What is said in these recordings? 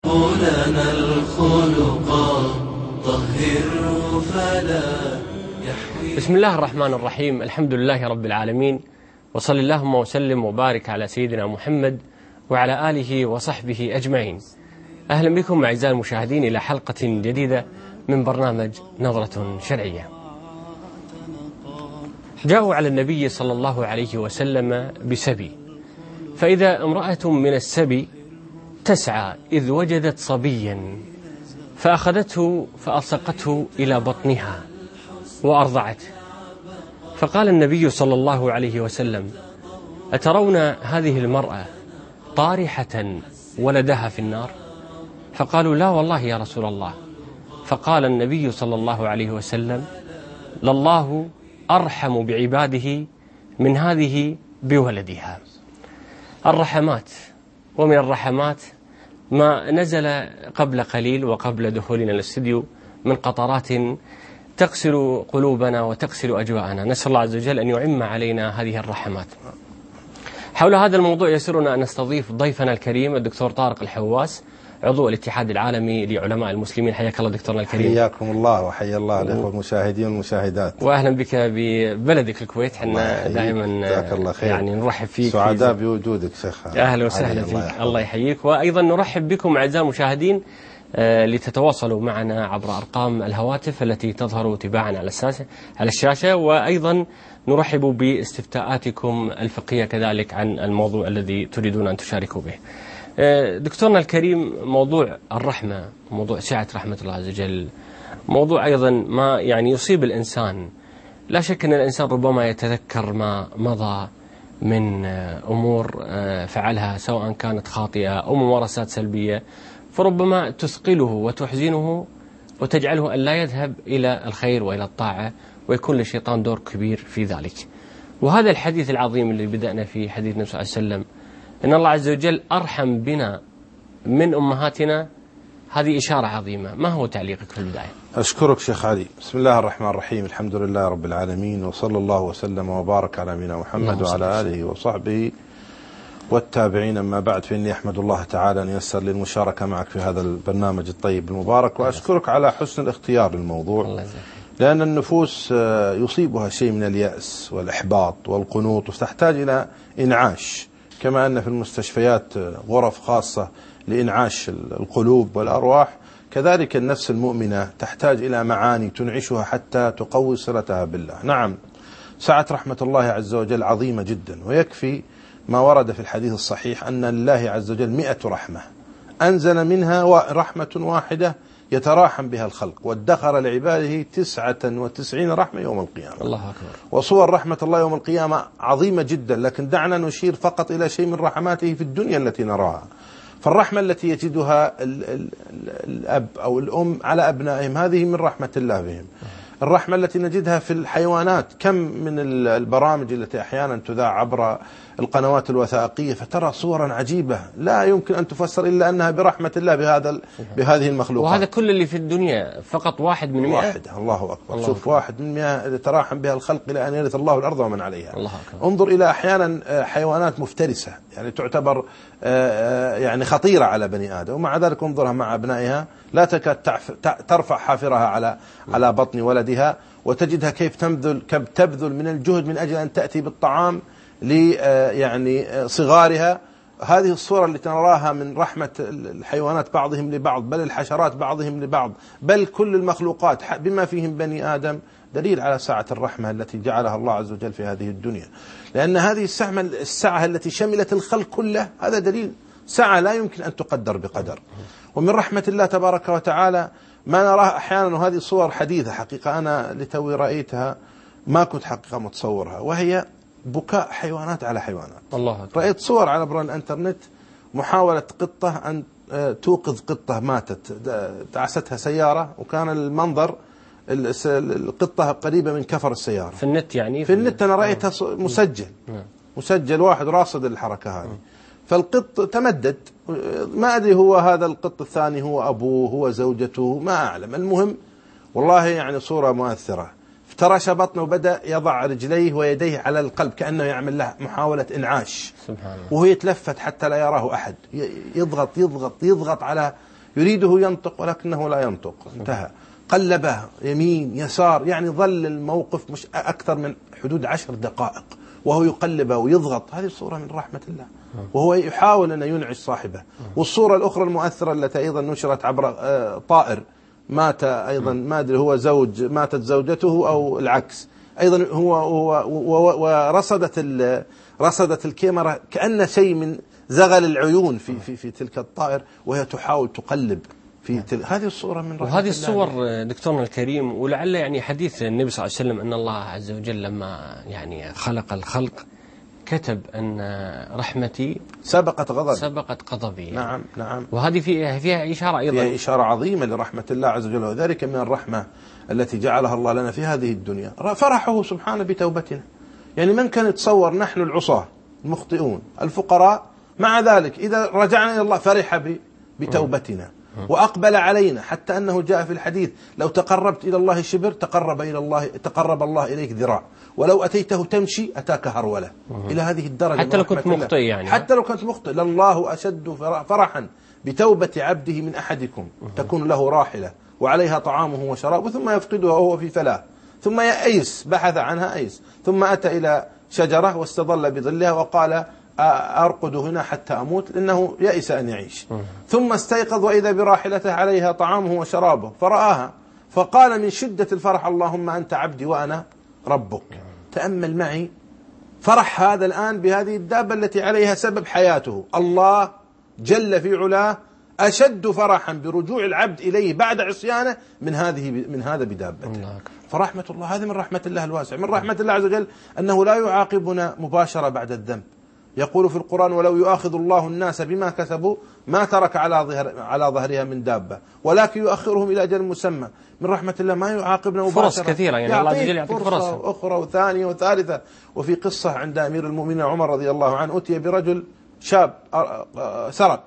لنا الخلق طهره فلا يحوي. بسم الله الرحمن الرحيم. الحمد لله رب العالمين، وصل اللهم وسلم وبارك على سيدنا محمد وعلى آله وصحبه أجمعين. أهلا بكم أعزائي المشاهدين إلى حلقة جديدة من برنامج نظرة شرعية. جاءوا على النبي صلى الله عليه وسلم بسبي، فإذا امرأة من السبي تسعى إذ وجدت صبيا فأخذته فألصقته إلى بطنها وأرضعته، فقال النبي صلى الله عليه وسلم: أترون هذه المرأة طارحة ولدها في النار؟ فقالوا: لا والله يا رسول الله. فقال النبي صلى الله عليه وسلم: لله أرحم بعباده من هذه بولدها. الرحمات، ومن الرحمات ما نزل قبل قليل وقبل دخولنا الاستديو من قطرات تغسل قلوبنا وتغسل أجواءنا. نسأل الله عز وجل أن يعم علينا هذه الرحمات. حول هذا الموضوع يسرنا أن نستضيف ضيفنا الكريم الدكتور طارق الحواس، عضو الاتحاد العالمي لعلماء المسلمين. حياك الله دكتورنا الكريم. حياكم الله وحيا الله الأخوة المشاهدين والمشاهدات. وأهلا بك ببلدك الكويت. حنا دائما يعني نرحب فيك، سعداء بوجودك شيخ. أهلا وسهلا فيك. الله يحييك. وأيضا نرحب بكم أعزائي المشاهدين لتتواصلوا معنا عبر أرقام الهواتف التي تظهر تباعا على الشاشة، وأيضا نرحب باستفتاءاتكم الفقهية كذلك عن الموضوع الذي تريدون أن تشاركوا به. دكتورنا الكريم، موضوع الرحمة، موضوع سعة رحمة الله عز وجل، موضوع أيضا ما يعني يصيب الإنسان. لا شك أن الإنسان ربما يتذكر ما مضى من أمور فعلها سواء كانت خاطئة أو ممارسات سلبية، فربما تثقله وتحزنه وتجعله أن لا يذهب إلى الخير وإلى الطاعة، ويكون للشيطان دور كبير في ذلك. وهذا الحديث العظيم اللي بدأنا فيه، حديث النبي صلى الله عليه وسلم إن الله عز وجل أرحم بنا من أمهاتنا، هذه إشارة عظيمة. ما هو تعليقك في البداية؟ أشكرك شيخ علي. بسم الله الرحمن الرحيم، الحمد لله رب العالمين، وصلى الله وسلم وبارك على نبينا محمد وعلى آله وصحبه والتابعين. أما بعد، فإني أحمد الله تعالى أن ييسر لي المشاركة معك في هذا البرنامج الطيب المبارك، وأشكرك على حسن الاختيار للموضوع، لأن النفوس يصيبها شيء من اليأس والإحباط والقنوط، وتحتاج إلى إنعاش، كما أن في المستشفيات غرف خاصة لإنعاش القلوب والأرواح، كذلك النفس المؤمنة تحتاج إلى معاني تنعشها حتى تقوي صلتها بالله. نعم، سعة رحمة الله عز وجل عظيمة جدا، ويكفي ما ورد في الحديث الصحيح أن لله عز وجل 100 رحمة أنزل منها رحمة واحدة يتراحم بها الخلق، وادخر لعباده 99 رحمة يوم القيامة. الله أكبر. وصور رحمة الله يوم القيامة عظيمة جدا، لكن دعنا نشير فقط إلى شيء من رحماته في الدنيا التي نراها. فالرحمة التي يجدها الأب أو الأم على أبنائهم هذه من رحمة الله بهم. الرحمة التي نجدها في الحيوانات، كم من البرامج التي أحيانا تذاع عبر القنوات الوثائقية فترى صورا عجيبة لا يمكن أن تفسر إلا أنها برحمة الله بهذه المخلوقات. وهذا كل اللي في الدنيا فقط 1 من 100. واحدة. الله أكبر. شوف، 1 من 100 يتراحم بها الخلق إلى أن يرث الله الأرض ومن عليها. الله أكبر. انظر إلى أحيانا حيوانات مفترسة يعني تعتبر يعني خطيرة على بني آدم، ومع ذلك انظرها مع أبنائها لا تكاد ترفع حافرها على بطن ولدها، وتجدها كيف تبذل من الجهد من أجل أن تأتي بالطعام يعني صغارها. هذه الصورة التي نراها من رحمة الحيوانات بعضهم لبعض، بل الحشرات بعضهم لبعض، بل كل المخلوقات بما فيهم بني آدم، دليل على سعة الرحمة التي جعلها الله عز وجل في هذه الدنيا. لأن هذه السعة التي شملت الخلق كله، هذا دليل سعة لا يمكن أن تقدر بقدر. ومن رحمة الله تبارك وتعالى ما نراه أحيانا، وهذه صور حديثة حقيقة أنا لتوي رأيتها ما كنت حقيقة متصورها، وهي بكاء حيوانات على حيوانات. الله أكبر. رأيت صور على عبر الانترنت محاولة قطة أن توقظ قطة ماتت، دعستها سيارة، وكان المنظر القطة قريبة من كفر السيارة. في النت يعني؟ في النت أنا رأيتها مسجل واحد راصد الحركة هذه. فالقط تمدد، ما أدري هو هذا القط الثاني هو أبوه هو زوجته ما أعلم. المهم والله يعني صورة مؤثرة. افترش بطنه وبدأ يضع رجليه ويديه على القلب كأنه يعمل له محاولة إنعاش، سبحان الله. وهو يتلفت حتى لا يراه أحد، يضغط يضغط يضغط على يريده ينطق ولكنه لا ينطق، انتهى. قلبه يمين يسار، يعني ظل الموقف مش أكثر من حدود 10 دقائق وهو يقلبه ويضغط. هذه صورة من رحمة الله، وهو يحاول أن ينعش صاحبه. والصورة الأخرى المؤثرة التي أيضا نشرت عبر طائر مات أيضا، ما أدري هو زوج ماتت زوجته أو العكس، أيضا ورصدت الكاميرا كأن شيء من زغل العيون في تلك الطائر وهي تحاول تقلب في هذه الصورة من رحمة الله. وهذه الصور دكتورنا الكريم، ولعل يعني حديث النبي صلى الله عليه وسلم أن الله عز وجل لما يعني خلق الخلق كتب أن رحمتي سبقت غضبي. نعم نعم. وهذه فيها إشارة أيضا، فيها إشارة عظيمة لرحمة الله عز وجل، وذلك من الرحمة التي جعلها الله لنا في هذه الدنيا فرحه سبحانه بتوبتنا. يعني من كان يتصور نحن العصاة المخطئون الفقراء، مع ذلك إذا رجعنا إلى الله فرح بتوبتنا وأقبل علينا، حتى أنه جاء في الحديث لو تقربت إلى الله شبر تقرب الله إليك ذراع، ولو أتيته تمشي أتاك هرولة. إلى هذه الدرجة حتى لو كنت مخطئ، يعني حتى لو كنت مخطئ لله أشد فرحا بتوبة عبده من أحدكم تكون له راحلة وعليها طعامه وشرابه ثم يفقدها وهو في فلاة، ثم يأيس بحث عنها أيس، ثم أتى إلى شجرة واستظل بظلها وقال أرقد هنا حتى أموت، لأنه يأس أن يعيش. ثم استيقظ وإذا براحلته عليها طعامه وشرابه فرآها، فقال من شدة الفرح اللهم أنت عبدي وأنا ربك. تأمل معي فرح هذا الآن بهذه الدابة التي عليها سبب حياته. الله جل في علاه أشد فرحا برجوع العبد إليه بعد عصيانه من هذا بدابته. فرحمة الله هذه من رحمة الله الواسع. من رحمة الله عز وجل أنه لا يعاقبنا مباشرة بعد الذنب. يقول في القرآن ولو يؤاخذ الله الناس بما كسبوا ما ترك على ظهرها من دابة ولكن يؤخرهم إلى أجل مسمى. من رحمة الله ما يعاقبنا مباشرة، فرص كثيرة، يعني الله عز وجل يعطيك فرص أخرى وثانية وثالثة. وفي قصة عند أمير المؤمنين عمر رضي الله عنه أتي برجل شاب سرق،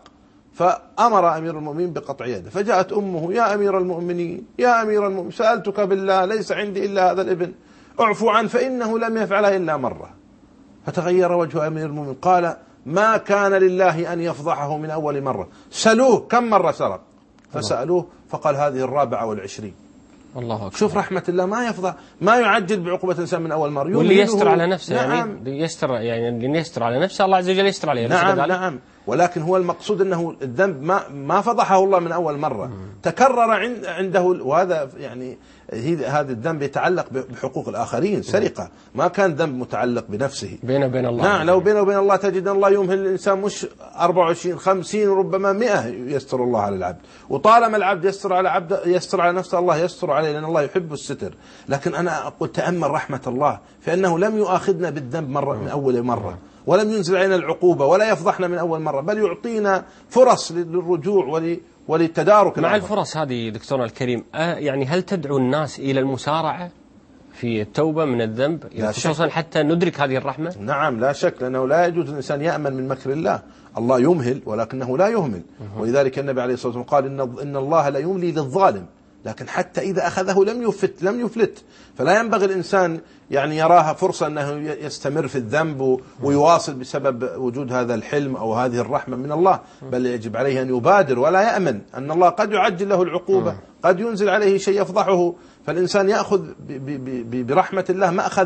فأمر أمير المؤمنين بقطع يده، فجاءت أمه يا أمير المؤمنين سألتك بالله ليس عندي إلا هذا الابن اعفو عنه فإنه لم يفعلها إلا مرة. فتغير وجه أمير المؤمنين قال ما كان لله أن يفضحه من أول مرة، سألوه كم مرة سرق، فسألوه فقال هذه 24. الله أكبر. شوف رحمة الله، ما يفضح، ما يعجل بعقوبة الإنسان من أول مرة، واللي يستر على نفسه. نعم. يعني يستر على نفسه الله عز وجل يستر عليه. نعم. ولكن هو المقصود أنه الذنب ما فضحه الله من أول مرة، تكرر عنده. وهذا يعني هذا الذنب يتعلق بحقوق الآخرين، سرقة، ما كان ذنب متعلق بنفسه بينه وبين الله. نعم، لو بينه وبين الله تجد الله يمهل الإنسان مش 24 50 وربما 100 يستر الله على العبد. وطالما العبد يستر على نفسه الله يستر عليه، لأن الله يحب الستر. لكن أنا أقول تأمل رحمة الله في أنه لم يؤاخذنا بالذنب من أول مرة، ولم ينزل علينا العقوبة ولا يفضحنا من أول مرة، بل يعطينا فرص للرجوع وللتدارك. مع الفرص هذه دكتورنا الكريم، يعني هل تدعو الناس إلى المسارعة في التوبة من الذنب خصوصا حتى ندرك هذه الرحمة؟ نعم لا شك، لأنه لا يجوز الإنسان يأمن من مكر الله. الله يمهل ولكنه لا يهمل، ولذلك النبي عليه الصلاة والسلام قال إن الله لا يملي للظالم، لكن حتى إذا أخذه لم يفلت. فلا ينبغي الإنسان يعني يراها فرصة أنه يستمر في الذنب ويواصل بسبب وجود هذا الحلم أو هذه الرحمة من الله، بل يجب عليه أن يبادر ولا يأمن أن الله قد يعجل له العقوبة، قد ينزل عليه شيء يفضحه. فالإنسان يأخذ برحمة الله مأخذ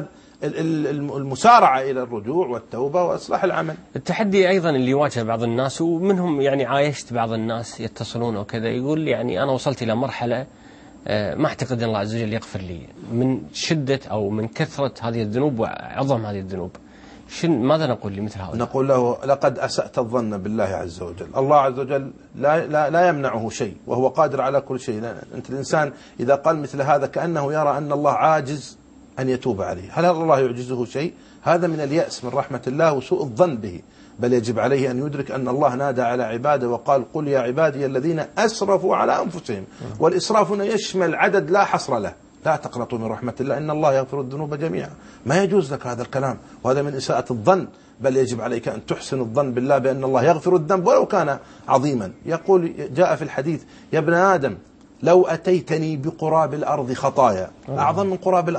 المسارعة إلى الرجوع والتوبة وإصلاح العمل. التحدي أيضا اللي يواجه بعض الناس، ومنهم يعني عايشت بعض الناس يتصلون وكذا، يقول يعني أنا وصلت إلى مرحلة ما أعتقد أن الله عز وجل يغفر لي من شدة أو من كثرة هذه الذنوب وعظم هذه الذنوب. ماذا نقول لمثل هؤلاء؟ نقول له لقد أسأت الظن بالله عز وجل. الله عز وجل لا يمنعه شيء، وهو قادر على كل شيء. أنت الإنسان إذا قال مثل هذا كأنه يرى أن الله عاجز أن يتوب عليه. هل الله يعجزه شيء؟ هذا من اليأس من رحمة الله وسوء الظن به. بل يجب عليه أن يدرك أن الله نادى على عباده وقال قل يا عبادي الذين أسرفوا على أنفسهم. والإسراف هنا يشمل عدد لا حصر له. لا تقنطوا من رحمة الله إن الله يغفر الذنوب جميعا. ما يجوز لك هذا الكلام، وهذا من إساءة الظن. بل يجب عليك أن تحسن الظن بالله بأن الله يغفر الذنب ولو كان عظيما. يقول جاء في الحديث يا ابن آدم لو أتيتني بقراب الأرض خطايا، أعظم من قراب الأرض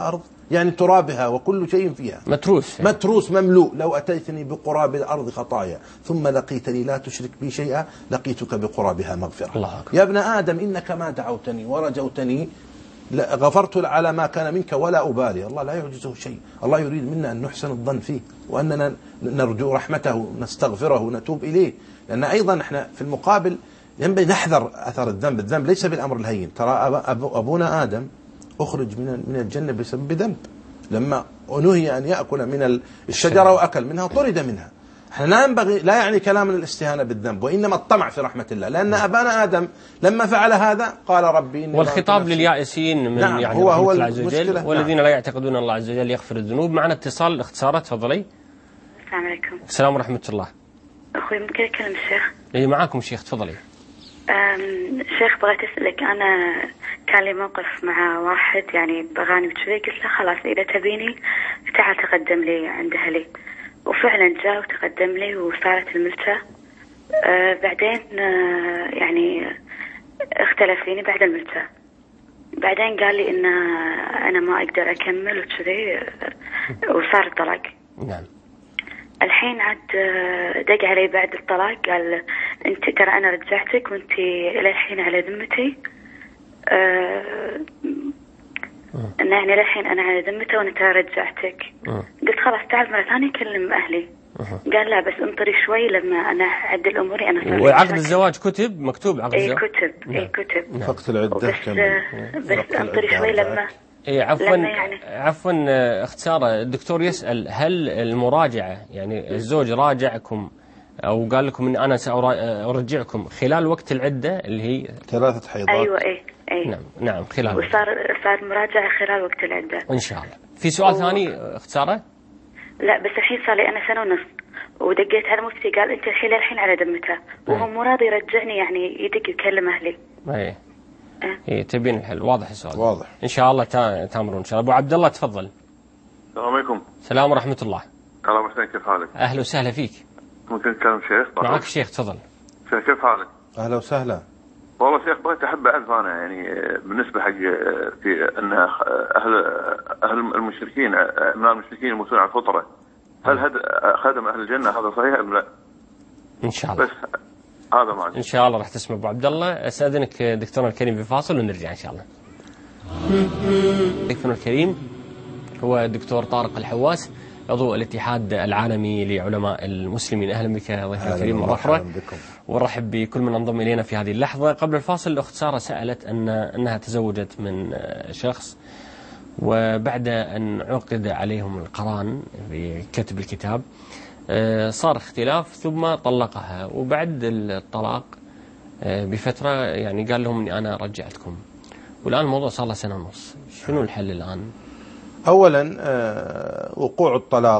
يعني ترابها وكل شيء فيها متروس مملوء. لو أتيتني بقراب الأرض خطايا ثم لقيتني لا تشرك بي شيئا لقيتك بقرابها مغفرة. يا ابن آدم إنك ما دعوتني ورجوتني غفرت على ما كان منك ولا أبالي. الله لا يعجزه شيء. الله يريد منا أن نحسن الظن فيه وأننا نرجو رحمته نستغفره ونتوب إليه. لأن أيضا احنا في المقابل ينبغي نحذر أثر الذنب. الذنب ليس بالأمر الهين. ترى أبونا آدم أخرج من الجنة بسبب ذنب. لما نهي أن يأكل من الشجرة وأكل منها طرد منها. احنا لا ينبغي، لا يعني كلامنا الاستهانة بالذنب، وإنما الطمع في رحمة الله. لأن أبانا آدم لما فعل هذا قال ربي إني والخطاب لليائسين من نعم يعني هو الله عز وجل والذين نعم. لا يعتقدون الله عز وجل يغفر الذنوب. معنا اتصال اختصارات. تفضلي. السلام عليكم. السلام ورحمة الله. أخوي ممكن أكلم الشيخ؟ إيه معاكم شيخ. تفضلي. شيخ بغيت أسألك، أنا كان لي موقف مع واحد يعني بغاني وكذي، قلت له خلاص إذا تبيني تعال تقدم لي عند أهلي، وفعلا جاء وتقدم لي وصارت الملتة. بعدين يعني اختلف فيني بعد الملتة. بعدين قال لي إن أنا ما أقدر أكمل وكذي وصار الطلاق. نعم. الحين عاد دق علي بعد الطلاق قال انت ترى انا رجعتك وانت الى الحين على ذمتي. ان يعني الحين انا على ذمته وانا ترى رجعتك. قلت خلاص تعال مره ثانيه كلم اهلي. قال لا بس انطري شوي لما انا اعدل اموري انا صار. وعقد الزواج كتب مكتوب عقد الزواج؟ اي كتب. فقط العدة بس انطري شوي لما إيه عفوا اختصار الدكتور يسأل هل المراجعة يعني الزوج راجعكم أو قال لكم إن أنا سأرجعكم خلال وقت العدة اللي هي 3 حيضات؟ أيوة أي نعم خلال وصار مراجعة خلال وقت العدة إن شاء الله. في سؤال ثاني اختصاره؟ لا بس الحين صار لي أنا 1.5 سنة ودقيت على مفتي قال أنت الحين على ذمته وهو مو راضي يرجعني يعني يدق يكلم أهلي. إيه تبين الحل. واضح السؤال. واضح إن شاء الله تامرون إن شاء الله. أبو عبد الله تفضل. السلام عليكم. السلام ورحمة الله. الله مساك، كيف حالك؟ أهلا وسهلا فيك. ممكن تكلم شيخ؟ معك شيخ تفضل. شيخ كيف حالك؟ أهلا وسهلا. والله شيخ بغيت أحب أعرف أنا يعني بالنسبة حق في أن أهل المشركين من المشركين يموتون على الفطرة، هل خدم أهل الجنة هذا صحيح أم لا؟ إن شاء الله. بس هذا معك. إن شاء الله راح تسمع أبو عبد الله. أستأذنك دكتورنا الكريم بفاصل ونرجع إن شاء الله. ضيفنا الكريم هو الدكتور طارق الحواس عضو الاتحاد العالمي لعلماء المسلمين. أهلا بك ضيفنا الكريم مرة أخرى، ونرحب بكل من انضم إلينا في هذه اللحظة. قبل الفاصل الأخت سارة سألت أنها تزوجت من شخص وبعد أن عقد عليهم القران بكتب الكتاب صار اختلاف ثم طلقها، وبعد الطلاق بفترة يعني قال لهم أني أنا رجعتكم، والآن الموضوع صار له 1.5 سنة. شنو الحل الآن؟ أولا وقوع الطلاق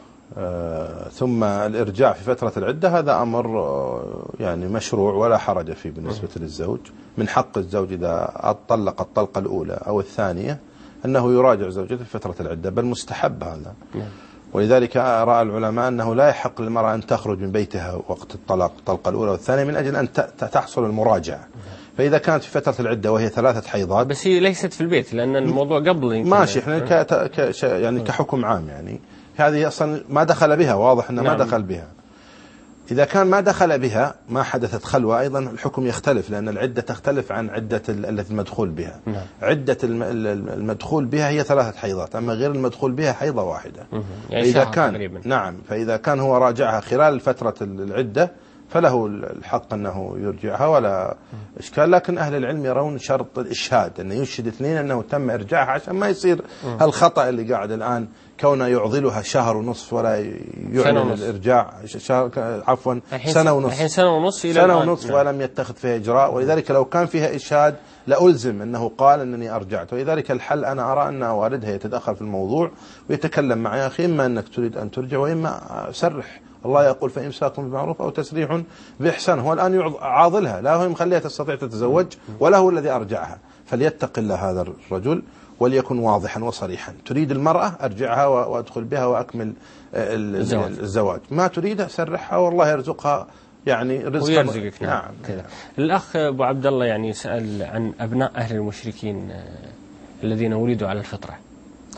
ثم الإرجاع في فترة العدة هذا أمر يعني مشروع ولا حرج فيه بالنسبة للزوج. من حق الزوج إذا طلق الطلقة الأولى أو الثانية أنه يراجع زوجته في فترة العدة، بل مستحب هذا. ولذلك رأى العلماء أنه لا يحق للمرأة أن تخرج من بيتها وقت الطلاق الطلقة الأولى والثانية من أجل أن تحصل المراجعة. فإذا كانت في فترة العدة وهي 3 حيضات، بس هي ليست في البيت لأن الموضوع قبل ماشي احنا يعني كحكم عام يعني هذه أصلا ما دخل بها، واضح أنه ما دخل بها. إذا كان ما دخل بها ما حدثت خلوة أيضا الحكم يختلف، لأن العدة تختلف عن عدة التي المدخول بها. عدة المدخول بها هي 3 حيضات، أما غير المدخول بها حيضة واحدة. يعني فإذا كان تقريبا. نعم، فإذا كان هو راجعها خلال فترة العدة فله الحق أنه يرجعها ولا إشكال. لكن أهل العلم يرون شرط الإشهاد، أنه يشهد 2 أنه تم إرجاعها عشان ما يصير الخطأ اللي قاعد الآن كونه يعضلها 1.5 شهر ولا يعلن الإرجاع عفوا 1.5 سنة. الحين 1.5 إلى 1.5 ولم يتخذ فيها إجراء. ولذلك لو كان فيها إشهاد لألزم أنه قال أنني أرجعت. ولذلك الحل أنا أرى أن والدها يتدخل في الموضوع ويتكلم مع يا أخي إما أنك تريد أن ترجع وإما سرح. الله يقول فإمساك بمعروف أو تسريح بإحسان. هو الآن عاضلها، لا هو مخليها تستطيع تتزوج ولا هو الذي أرجعها. فليتق الله هذا الرجل وليكن واضحا وصريحا. تريد المرأة أرجعها وأدخل بها وأكمل الزواج، ما تريد سرحها والله يرزقها يعني رزقا ويرزقك. نعم. الأخ أبو عبد الله يعني سأل عن أبناء أهل المشركين الذين ولدوا على الفطرة.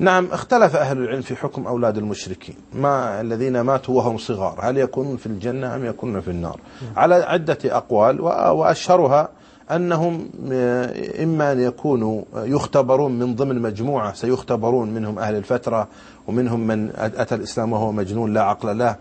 نعم، اختلف أهل العلم في حكم أولاد المشركين الذين ماتوا وهم صغار، هل يكونون في الجنة أم يكونون في النار؟ على عدة أقوال، وأشهرها أنهم إما أن يكونوا يختبرون من ضمن مجموعة سيختبرون، منهم أهل الفترة ومنهم من أتى الإسلام وهو مجنون لا عقل له،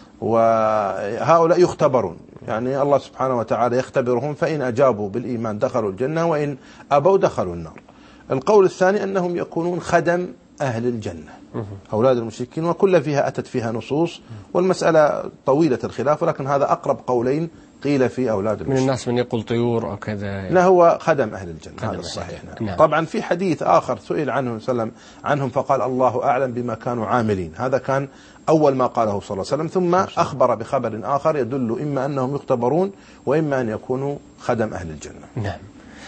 وهؤلاء يختبرون، يعني الله سبحانه وتعالى يختبرهم، فإن أجابوا بالإيمان دخلوا الجنة وإن أبوا دخلوا النار. القول الثاني أنهم يكونون خدم أهل الجنة أولاد المشركين، وكل فيها أتت فيها نصوص، والمسألة طويلة الخلاف، ولكن هذا أقرب قولين قيل في أولاد المشركين. من الناس من يقول طيور أو كذا، لا، هو خدم أهل الجنة، هذا الصحيح. نعم. طبعا في حديث آخر سئل عنه وسلم عنهم فقال الله أعلم بما كانوا عاملين، هذا كان أول ما قاله صلى الله عليه وسلم، ثم أخبر بخبر آخر يدل إما أنهم يختبرون وإما أن يكونوا خدم أهل الجنة. نعم.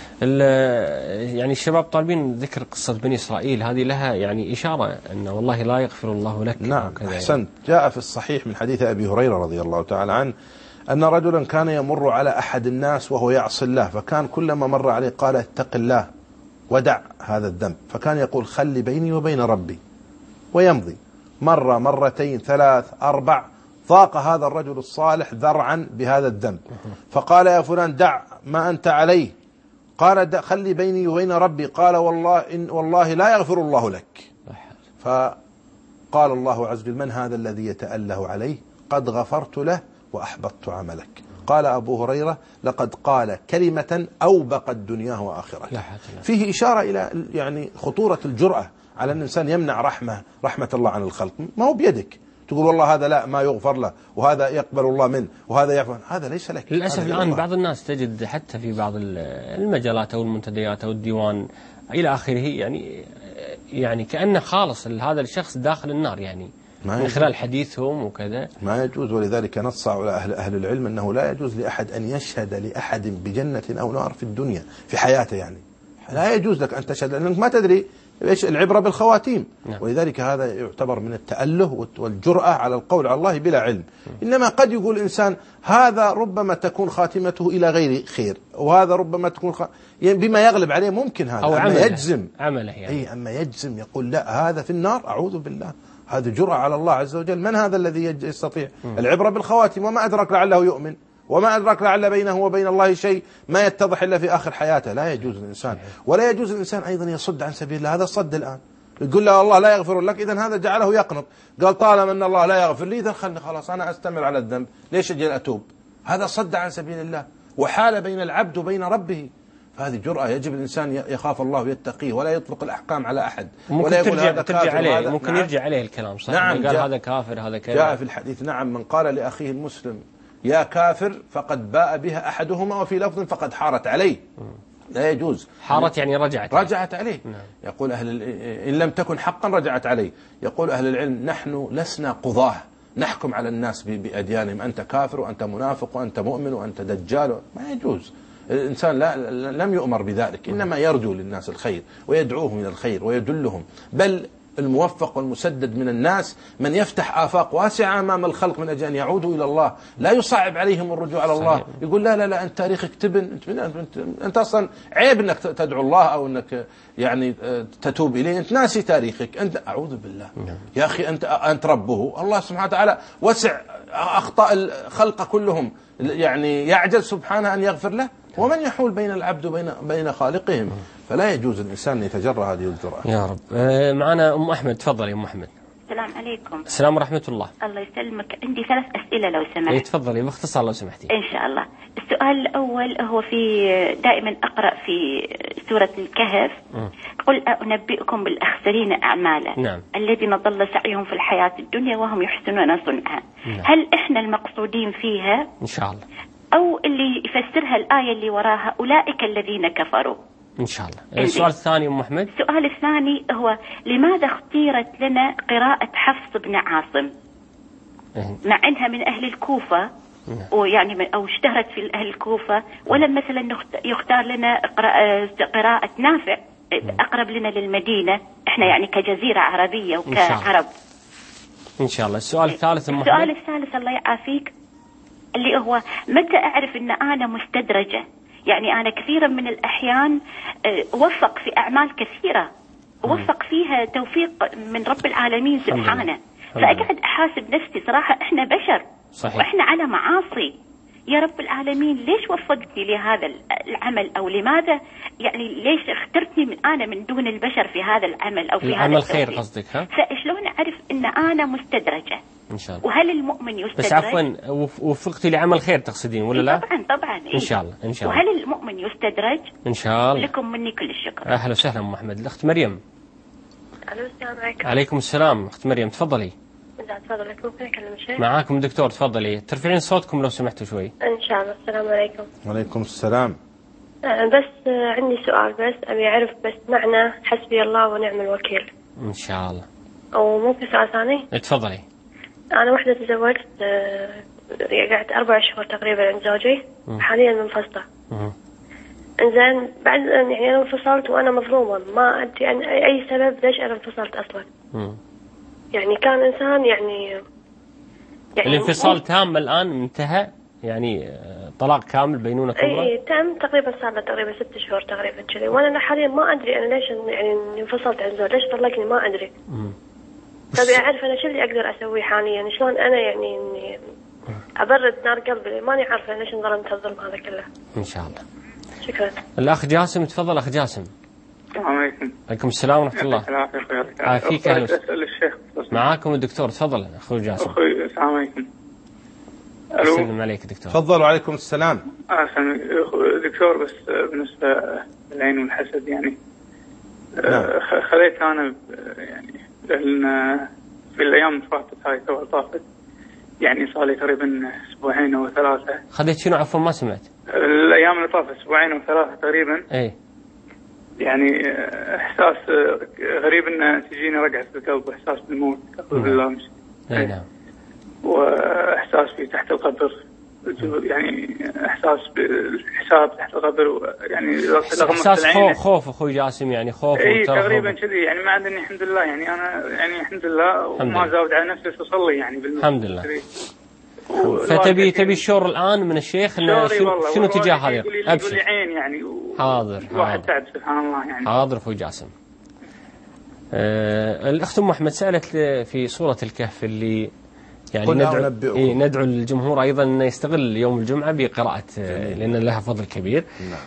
يعني الشباب طالبين ذكر قصة بني إسرائيل، هذه لها يعني إشارة أن والله لا يغفر الله لك. نعم، أحسنت. جاء في الصحيح من حديث أبي هريرة رضي الله تعالى عنه أن رجلا كان يمر على أحد الناس وهو يعصي الله، فكان كلما مر عليه قال اتق الله ودع هذا الذنب، فكان يقول خلي بيني وبين ربي، ويمضي مرة مرتين ثلاث أربع، ضاق هذا الرجل الصالح ذرعا بهذا الذنب، فقال يا فلان دع ما أنت عليه، قال خلي بيني وبين ربي، قال والله لا يغفر الله لك. فقال الله عز وجل من هذا الذي يتأله عليه؟ قد غفرت له وأحبطت عملك. قال أبو هريرة لقد قال كلمة أوبقت دنياه وآخرته. فيه إشارة إلى يعني خطورة الجرأة على أن الإنسان يمنع رحمة الله عن الخلق، ما هو بيدك تقول والله هذا لا ما يغفر له وهذا يقبل الله منه وهذا يعفو، هذا ليس لك. للأسف الآن بعض الناس تجد حتى في بعض المجالات أو المنتديات أو الديوان إلى آخره، يعني كأنه خالص هذا الشخص داخل النار، يعني من خلال حديثهم وكذا ما يجوز. ولذلك نص على أهل العلم أنه لا يجوز لأحد أن يشهد لأحد بجنة أو نار في الدنيا في حياته، يعني لا يجوز لك أن تشهد لأنك ما تدري إيش العبرة بالخواتيم. نعم. ولذلك هذا يعتبر من التأله والجرأة على القول على الله بلا علم. إنما قد يقول الإنسان هذا ربما تكون خاتمته إلى غير خير، وهذا ربما تكون يعني بما يغلب عليه ممكن هذا، أو أما يجزم عمله يعني. أما يجزم يقول لا هذا في النار، أعوذ بالله، هذا جرأة على الله عز وجل. من هذا الذي يستطيع؟ العبرة بالخواتم، وما أدرك لعله يؤمن، وما أدرك لعل بينه وبين الله شيء ما يتضح إلا في آخر حياته. لا يجوز الإنسان، ولا يجوز الإنسان أيضا يصد عن سبيل الله. هذا الصد الآن يقول له الله لا يغفر لك، إذن هذا جعله يقنط، قال طالما أن الله لا يغفر لي إذن خلني خلاص أنا أستمر على الذنب، ليش أجي أتوب؟ هذا صد عن سبيل الله وحال بين العبد وبين ربه. فهذه جرأة، يجب الإنسان يخاف الله ويتقيه ولا يطلق الأحكام على أحد، ولا يقول هذا كافر عليه. ممكن يرجع عليه الكلام صح. نعم، قال هذا كافر هذا كذا. جاء في الحديث نعم من قال لأخيه المسلم يا كافر فقد باء بها أحدهما، وفي لفظ فقد حارت عليه. لا يجوز. حارت يعني رجعت عليه. نعم. يقول إن لم تكن حقا رجعت عليه. يقول أهل العلم نحن لسنا قضاه نحكم على الناس بأديانهم، أنت كافر وأنت منافق وأنت مؤمن وأنت دجال، ما يجوز. الإنسان لم يؤمر بذلك، إنما يرجو للناس الخير ويدعوهم إلى الخير ويدلهم. بل الموفق والمسدد من الناس من يفتح آفاق واسعة أمام الخلق من أجل أن يعودوا إلى الله، لا يصعب عليهم الرجوع على الله. يقول لا أنت تاريخك تبن، أنت أصلا عيب أنك تدعو الله أو أنك يعني تتوب إليه، أنت ناسي تاريخك، أنت أعوذ بالله. يا أخي أنت ربه، الله سبحانه وتعالى وسع أخطاء الخلق كلهم، يعني يعجز سبحانه أن يغفر له، ومن يحول بين العبد وبين خالقهم. فلا يجوز الإنسان أن يتجرأ هذه الجرأة. يا رب. معنا أم أحمد، تفضلي أم أحمد. السلام عليكم. السلام ورحمة الله. الله يسلمك. عندي 3 أسئلة لو سمحت. تفضلي باختصار لو سمحتي. إن شاء الله. السؤال الأول هو دائما أقرأ في سورة الكهف قل أنبئكم بالأخسرين أعمالا. نعم. الذين ضل سعيهم في الحياة الدنيا وهم يحسنون صنعا. نعم. هل إحنا المقصودين فيها؟ إن شاء الله. أو اللي يفسرها الآية اللي وراها أولئك الذين كفروا؟ إن شاء الله. السؤال الثاني أم أحمد. السؤال الثاني هو لماذا اختيرت لنا قراءة حفص بن عاصم مع أنها من أهل الكوفة، ويعني أو اشتهرت في أهل الكوفة، ولم مثلا يختار لنا قراءة نافع أقرب لنا للمدينة، إحنا يعني كجزيرة عربية وكعرب. إن شاء الله. السؤال الثالث أم أحمد. السؤال الثالث الله يعافيك اللي هو متى أعرف أن أنا مستدرجة؟ يعني أنا كثيرا من الأحيان أوفق في أعمال كثيرة ووفق فيها توفيق من رب العالمين سبحانه. فأقعد أحاسب نفسي صراحة، إحنا بشر صحيح. وإحنا على معاصي. يا رب العالمين ليش وفقتني لهذا العمل، أو لماذا يعني ليش اخترتني أنا من دون البشر في هذا العمل أو في هذا العمل خير قصدك؟ ها؟ فشلون أعرف أن أنا مستدرجة؟ إن شاء الله. وهل المؤمن يستدرج؟ بس عفوا، وفقتي لعمل خير تقصدين ولا لا؟ طبعا إن شاء الله إن شاء الله. وهل المؤمن يستدرج؟ إن شاء الله. لكم مني كل الشكر. أهلا وسهلا أم محمد. الأخت مريم. الو السلام عليكم. عليكم السلام أخت مريم، تفضلي. تفضل، ممكن أكلم الشيخ؟ معاكم دكتور، تفضلي. ترفعين صوتكم لو سمحتوا شوي. إن شاء الله. السلام عليكم. وعليكم السلام. بس عندي سؤال، بس أبي أعرف بس معنى حسبي الله ونعم الوكيل. إن شاء الله. أو ممكن سؤال ثاني؟ تفضلي. أنا وحدة تزوجت، قعدت 4 شهور تقريبا عند زوجي، حاليا منفصلة. إنزين بعد يعني أنا انفصلت وأنا مظلومة، ما أدري عن أي سبب ليش أنا انفصلت أصلا. يعني كان إنسان يعني الانفصال تام الآن انتهى، يعني طلاق كامل، بينونة كبرى؟ اي تم تقريبا، صار له تقريبا 6 شهور تقريبا كذي. وانا حاليا ما ادري انا ليش يعني انفصلت عن زوج، ليش طلقني ما ادري. فبي اعرف انا شو اللي اقدر اسويه حاليا، يعني شلون انا يعني اني ابرد نار قلبي، ماني عارفه ليش انظلمت الظلم هذا كله. ان شاء الله. شكرا. الاخ جاسم، تفضل اخ جاسم. السلام عليكم. عليكم السلام ورحمه الله. عافيك. اهلا اسال الشيخ. معاكم الدكتور، تفضل اخوي جاسم. اخوي السلام عليكم. السلام عليك دكتور. تفضل. وعليكم السلام. دكتور، بس بالنسبه للعين والحسد يعني خليت انا يعني في الايام اللي فاتت، هاي تو طافت، يعني صار لي تقريبا 2 أو 3. خذيت شنو؟ عفوا ما سمعت. الايام اللي طافت 2 أو 3 تقريبا. اي يعني احساس غريب انه تجيني رقعه في القلب، واحساس بالموت اعوذ بالله. اي نعم. واحساس في تحت القبر، يعني احساس بالحساب تحت القبر، يعني احساس خوف اخوي جاسم، يعني خوف. اي تقريبا كذي، يعني ما عندني الحمد لله، يعني انا يعني الحمد لله وما زاود على نفسي اصلي يعني الحمد لله. فتبي الشور الان من الشيخ انه شنو تجاه هذا؟ ابشر. يقول عين يعني حاضر. واحد تعب سبحان الله يعني. حاضر اخوي جاسم. الاخت ام احمد سالت في سوره الكهف اللي يعني ندعو الجمهور أيضا أن يستغل يوم الجمعة بقراءة، لأن لها فضل كبير.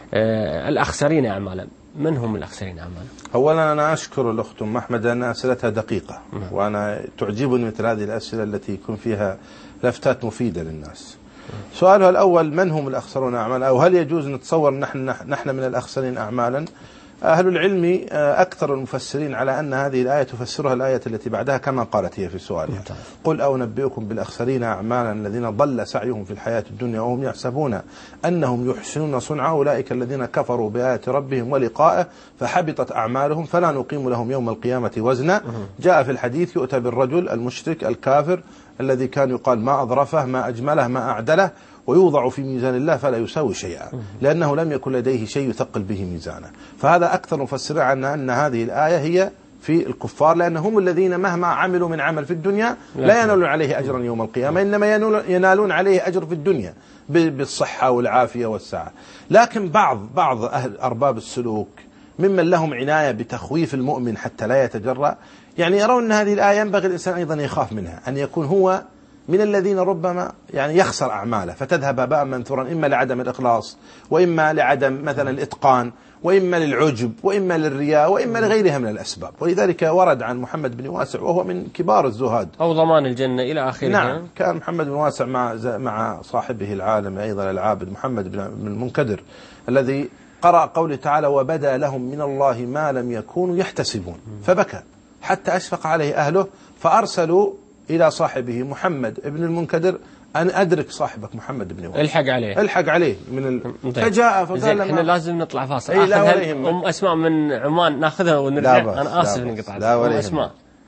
الأخسرين أعمالا، من هم الأخسرين أعمالا؟ أولا أنا أشكر الأخت أم أحمد أن أسئلتها دقيقة، وأنا تعجبني مثل هذه الأسئلة التي يكون فيها لفتات مفيدة للناس. سؤالها الأول، من هم الأخسرون أعمالا، أو هل يجوز نتصور نحن من الأخسرين أعمالا؟ أهل العلم أكثر المفسرين على أن هذه الآية تفسرها الآية التي بعدها كما قالت هي في سؤالها. قل أو نبئكم بالأخسرين أعمالا الذين ضل سعيهم في الحياة الدنيا وهم يحسبون أنهم يحسنون صنعا أولئك الذين كفروا بآيات ربهم ولقائه فحبطت أعمالهم فلا نقيم لهم يوم القيامة وزنا. جاء في الحديث يؤتى بالرجل المشرك الكافر الذي كان يقال ما أظرفه ما أجمله ما أعدله، ويوضع في ميزان الله فلا يساوي شيئا، لأنه لم يكن لديه شيء يثقل به ميزانه. فهذا أكثر مفسرين عن أن هذه الآية هي في الكفار، لأنهم الذين مهما عملوا من عمل في الدنيا لا ينالون عليه أجرا يوم القيامة، إنما ينالون عليه أجر في الدنيا بالصحة والعافية والسعة. لكن بعض أهل أرباب السلوك ممن لهم عناية بتخويف المؤمن حتى لا يتجرأ، يعني يرون أن هذه الآية ينبغي الإنسان أيضا يخاف منها، أن يكون هو من الذين ربما يعني يخسر أعماله فتذهب هباء منثورا، إما لعدم الإخلاص، وإما لعدم مثلا الإتقان، وإما للعجب، وإما للرياء، وإما لغيرها من الأسباب. ولذلك ورد عن محمد بن واسع وهو من كبار الزهاد أو ضمان الجنة إلى آخره. نعم، كان محمد بن واسع مع صاحبه العالم أيضا العابد محمد بن المنكدر الذي قرأ قوله تعالى وبدا لهم من الله ما لم يكونوا يحتسبون، فبكى حتى أشفق عليه أهله فأرسلوا إلى صاحبه محمد بن المنكدر أن أدرك صاحبك محمد بن واسع، الحق عليه فجاء فقال احنا لازم نطلع فاصل. أم أسماء من عمان ناخذها ونرجع. أنا آسف نقطع. أم أسماء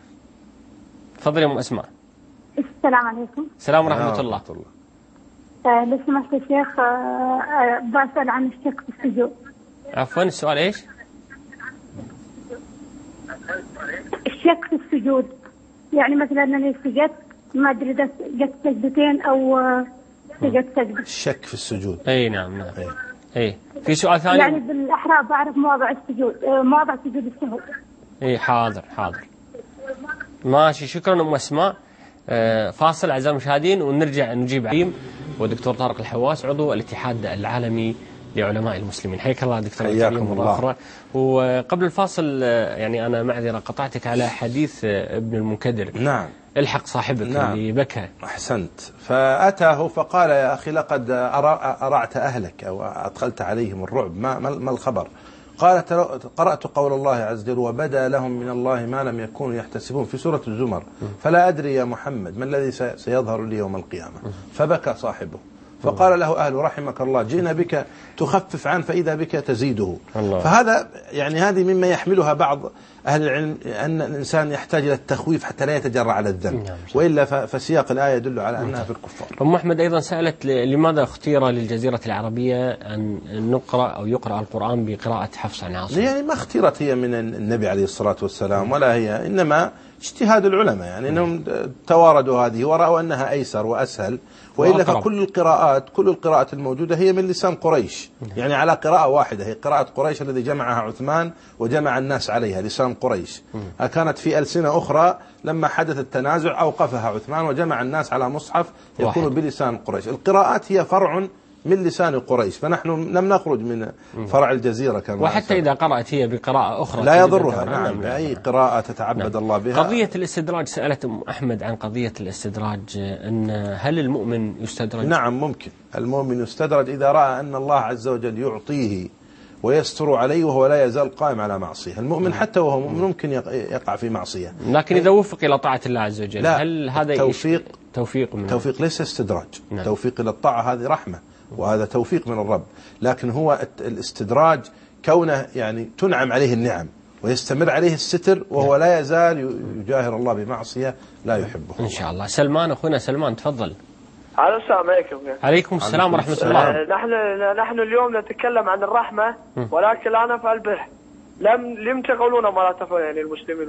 تفضلي يا أم أسماء. السلام عليكم. السلام ورحمة الله. لو سمحت يا شيخ بسأل عن الشك في السجود. عفوا السؤال إيش؟ الشك في السجود، يعني مثلا أنا سجدت ما أدري إذا جت سجدتين أو سجدت سجدة. الشك في السجود. أي نعم. أي في سؤال ثاني؟ يعني بالأحرى بعرف مواضع السجود، مواضع سجود السهو. اي حاضر ماشي. شكرا ام اسماء. فاصل اعزائي المشاهدين ونرجع نجيب عيم ودكتور طارق الحواس عضو الاتحاد العالمي لعلماء المسلمين. حياك الله دكتور الكريم مرة أخرى. وقبل الفاصل يعني أنا معذرة قطعتك على حديث ابن المنكدر. نعم. الحق صاحبك اللي بكى. أحسنت. فأتاه فقال يا أخي لقد أرعت أهلك أو أدخلت عليهم الرعب، ما الخبر؟ قال قرأت قول الله عز وجل وبدا لهم من الله ما لم يكونوا يحتسبون في سورة الزمر، فلا أدري يا محمد ما الذي سيظهر لي يوم القيامة. فبكى صاحبه فقال له أهل رحمك الله جئنا بك تخفف عنه فإذا بك تزيده. فهذا يعني هذه مما يحملها بعض أهل العلم أن الإنسان يحتاج إلى التخويف حتى لا يتجرأ على الذنب، وإلا فسياق الآية يدل على أنها في الكفار. أم أحمد أيضا سألت لماذا اختير للجزيرة العربية أن نقرأ أو يقرأ القرآن بقراءة حفص عن عاصم؟ يعني ما اختيرت هي من النبي عليه الصلاة والسلام ولا هي، إنما اجتهاد العلماء، يعني أنهم تواردوا هذه ورأوا أنها أيسر وأسهل، وإلا فكل القراءات الموجودة هي من لسان قريش، يعني على قراءة واحدة هي قراءة قريش الذي جمعها عثمان وجمع الناس عليها، لسان قريش. كانت في ألسنة أخرى لما حدث التنازع أوقفها عثمان وجمع الناس على مصحف يكون بلسان قريش. القراءات هي فرع من لسان قريش، فنحن لم نخرج من فرع الجزيرة كما وحتى إذا قرأت هي بقراءة أخرى لا يضرها. نعم، أي قراءة تتعبد الله بها. قضية الاستدراج، سألت أم أحمد عن قضية الاستدراج، أن هل المؤمن يستدرج؟ نعم ممكن، المؤمن يستدرج إذا رأى أن الله عز وجل يعطيه ويستر عليه وهو لا يزال قائم على معصية. المؤمن حتى وهو مؤمن ممكن يقع في معصية، لكن إذا وفق إلى طاعة الله عز وجل هل هذا توفيق ليس استدراج. نعم. توفيق إلى الطاعة هذه رحمة وهذا توفيق من الرب، لكن هو الاستدراج كونه يعني تنعم عليه النعم ويستمر عليه الستر وهو لا يزال يجاهر الله بمعصية لا يحبه. إن شاء الله. سلمان أخونا سلمان تفضل. السلام عليكم. عليكم السلام ورحمة الله. نحن اليوم نتكلم عن الرحمة، ولكن لا نفعل به. لم تقولون ما لا تفعل يعني المسلمين،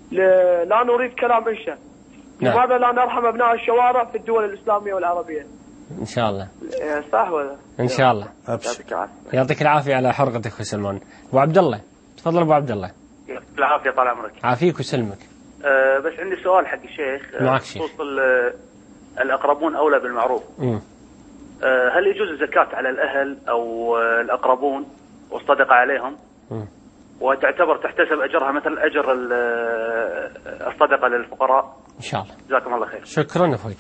لا نريد كلام إنشاء. لماذا لا نرحم أبناء الشوارع في الدول الإسلامية والعربية؟ إن شاء الله. صح ولا؟ إن شاء الله. يعطيك العافية على حرقتك أخوي سلمان. أبو عبد الله تفضل. أبو عبد الله. يعطيك العافية طال عمرك. عافيك وسلمك. بس عندي سؤال حق الشيخ. معك شيخ. خصوص الأقربون أولى بالمعروف. هل يجوز الزكاة على الأهل أو الأقربون والصدقة عليهم؟ وتعتبر تحتسب أجرها مثل أجر الصدقة للفقراء؟ إن شاء الله. جزاكم الله خير. شكرا أخوي.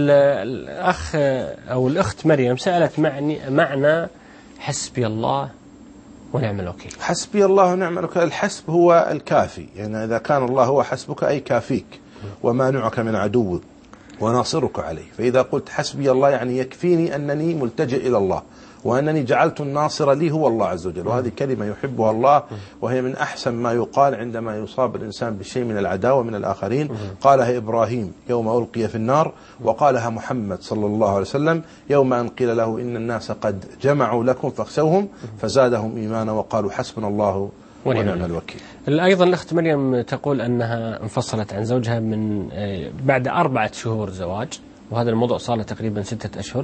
الأخ أو الأخت مريم سألت معنى حسبي الله ونعم الوكيل. حسبي الله ونعم الوكيل، الحسب هو الكافي، يعني إذا كان الله هو حسبك أي كافيك ومانعك من عدوك وناصرك عليه. فإذا قلت حسبي الله يعني يكفيني أنني ملتجئ إلى الله وأنني جعلت الناصر لي هو الله عز وجل، وهذه كلمة يحبها الله وهي من أحسن ما يقال عندما يصاب الإنسان بشيء من العداوة من الآخرين. قالها إبراهيم يوم ألقي في النار، وقالها محمد صلى الله عليه وسلم يوم أن قيل له إن الناس قد جمعوا لكم فاخشوهم فزادهم إيمانا وقالوا حسبنا الله ونعم الوكيل. أيضا الأخت مريم تقول أنها انفصلت عن زوجها من بعد 4 شهور زواج، وهذا الموضوع صار له تقريبا 6 أشهر،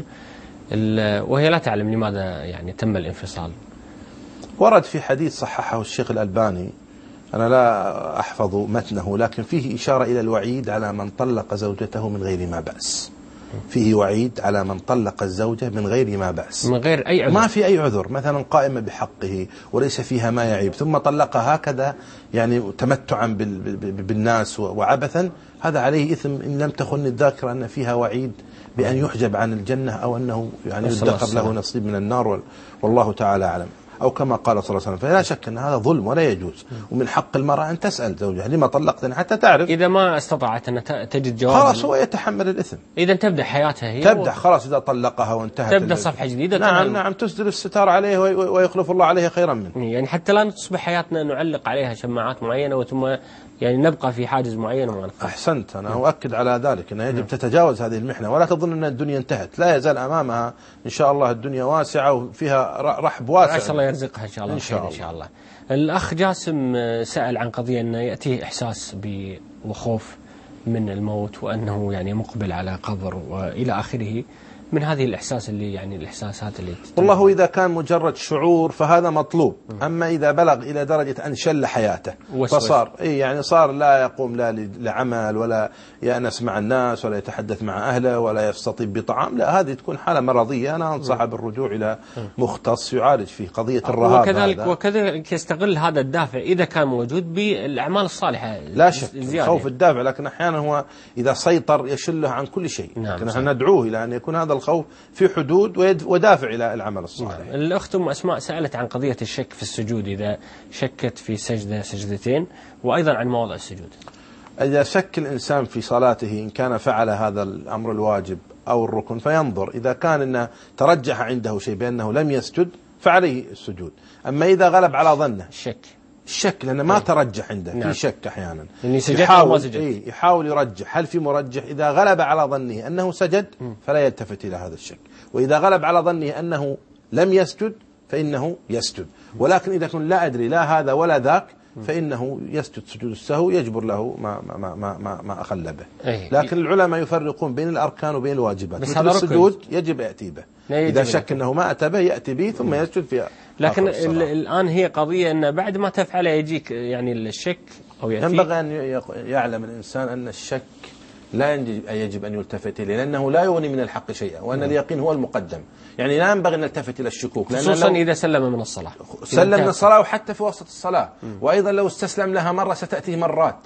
وهي لا تعلم لماذا يعني تم الانفصال. ورد في حديث صححه الشيخ الألباني، أنا لا أحفظ متنه، لكن فيه إشارة إلى الوعيد على من طلق زوجته من غير ما بأس. فيه وعيد على من طلق الزوجة من غير ما بأس، من غير أي عذر، ما في أي عذر، مثلا قائمة بحقه وليس فيها ما يعيب ثم طلقها هكذا يعني تمتعا بالناس وعبثا، هذا عليه إثم إن لم تخن الذاكرة أن فيها وعيد بأن يحجب عن الجنة أو أنه يعني يدخر له نصيب من النار، والله تعالى أعلم. أو كما قال صلى الله عليه وسلم، فلا شك أن هذا ظلم ولا يجوز، ومن حق المرأة أن تسأل زوجها لما طلقتني حتى تعرف. إذا ما استطاعت أن تجد جواب خلاص هو يتحمل الإثم. إذا تبدأ حياتها هي تبدأ خلاص إذا طلقها وانتهت تبدأ صفحة جديدة. نعم تسدل الستار عليه ويخلف الله عليه خيرا منه. يعني حتى لا تصبح حياتنا نعلق عليها شماعات معينة وثم يعني نبقى في حاجز معين وما نفعل. أحسنت، أنا أؤكد على ذلك أنه يجب تتجاوز هذه المحنة، ولا تظن أن الدنيا انتهت، لا يزال أمامها إن شاء الله الدنيا واسعة وفيها رحب واسع، أسأل الله يرزقها إن شاء الله إن شاء الله. الأخ جاسم سأل عن قضية أنه يأتيه إحساس وخوف من الموت وأنه يعني مقبل على قبر وإلى آخره، من هذه الإحساس اللي يعني الإحساسات اللي والله إذا كان مجرد شعور فهذا مطلوب. أما إذا بلغ إلى درجة أن شل حياته فصار يعني صار لا يقوم لا لعمل ولا يأنس مع الناس ولا يتحدث مع أهله ولا يستطيب بطعام، لا، هذه تكون حالة مرضية. أنا أنصح بالرجوع إلى مختص يعالج فيه قضية الرهاب. وكذلك يستغل هذا الدافع إذا كان موجود بالأعمال الصالحة. لا شك خوف الدافع، لكن أحيانا هو إذا سيطر يشله عن كل شيء. نحن ندعوه إلى أن يكون هذا الخوف في حدود ودافع إلى العمل الصالح. الأخت أم أسماء سألت عن قضية الشك في السجود، إذا شكت في سجدة سجدتين، وأيضا عن مواضع السجود. إذا شك الإنسان في صلاته إن كان فعل هذا الأمر الواجب أو الركن فينظر، إذا كان إنه ترجح عنده شيء بأنه لم يسجد فعليه السجود. أما إذا غلب على ظنه الشك لأنه ما ترجح عنده في شك أحيانا يحاول يرجح هل في مرجح. إذا غلب على ظنه أنه سجد فلا يلتفت إلى هذا الشك، وإذا غلب على ظنه أنه لم يسجد فإنه يسجد. ولكن إذا كنت لا أدري لا هذا ولا ذاك فإنه يسجد سجود السهو يجبر له ما أخل به. لكن العلماء يفرقون بين الأركان وبين الواجبات. مثل السجود يجب يأتي به، إذا شك أنه ما أتى به يأتي به ثم يسجد فيها. لكن الآن هي قضية أن بعد ما تفعله يجيك يعني الشك أو يأتي. ينبغي أن يعلم الإنسان أن الشك لا يجب أن يلتفت إليه، لأنه لا يغني من الحق شيئا، وأن اليقين هو المقدم. يعني لا ينبغي أن نلتفت إلى الشكوك، خصوصا إذا سلم من الصلاة، سلم من الصلاة وحتى في وسط الصلاة. وأيضا لو استسلم لها مرة ستأتيه مرات.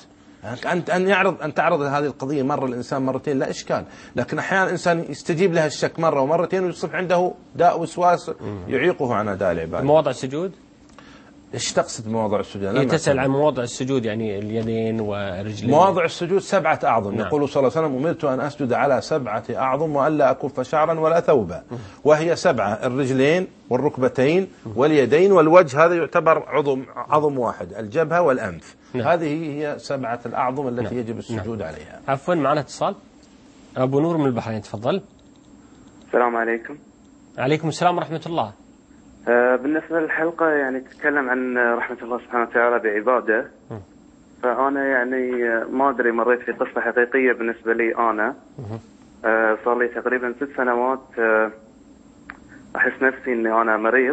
أن تعرض هذه القضية مرة الإنسان مرتين لا إشكال، لكن أحيانا الإنسان يستجيب لها الشك مرة ومرتين ويصبح عنده داء وسواس يعيقه عن أداء العبادة. مواضع السجود إيش تقصد مواضع السجود؟ تسأل عن مواضع السجود، يعني اليدين والرجلين. مواضع السجود 7 أعظم. يقول صلى الله عليه وسلم: أمرت أن أسجد على 7 أعظم وألا أكف شعرا ولا ثوبا. وهي 7: الرجلين والركبتين واليدين والوجه، هذا يعتبر عظم واحد، الجبهة والأنف. هذه هي 7 الأعظم التي يجب السجود عليها. عفوا، معنا اتصال. أبو نور من البحرين، تفضل. السلام عليكم. عليكم السلام ورحمة الله. بالنسبة للحلقة يعني تتكلم عن رحمة الله سبحانه وتعالى بعباده. فأنا يعني ما أدري، مريت في قصة حقيقية بالنسبة لي أنا. صار لي تقريبا 6 سنوات أحس نفسي أني أنا مريض،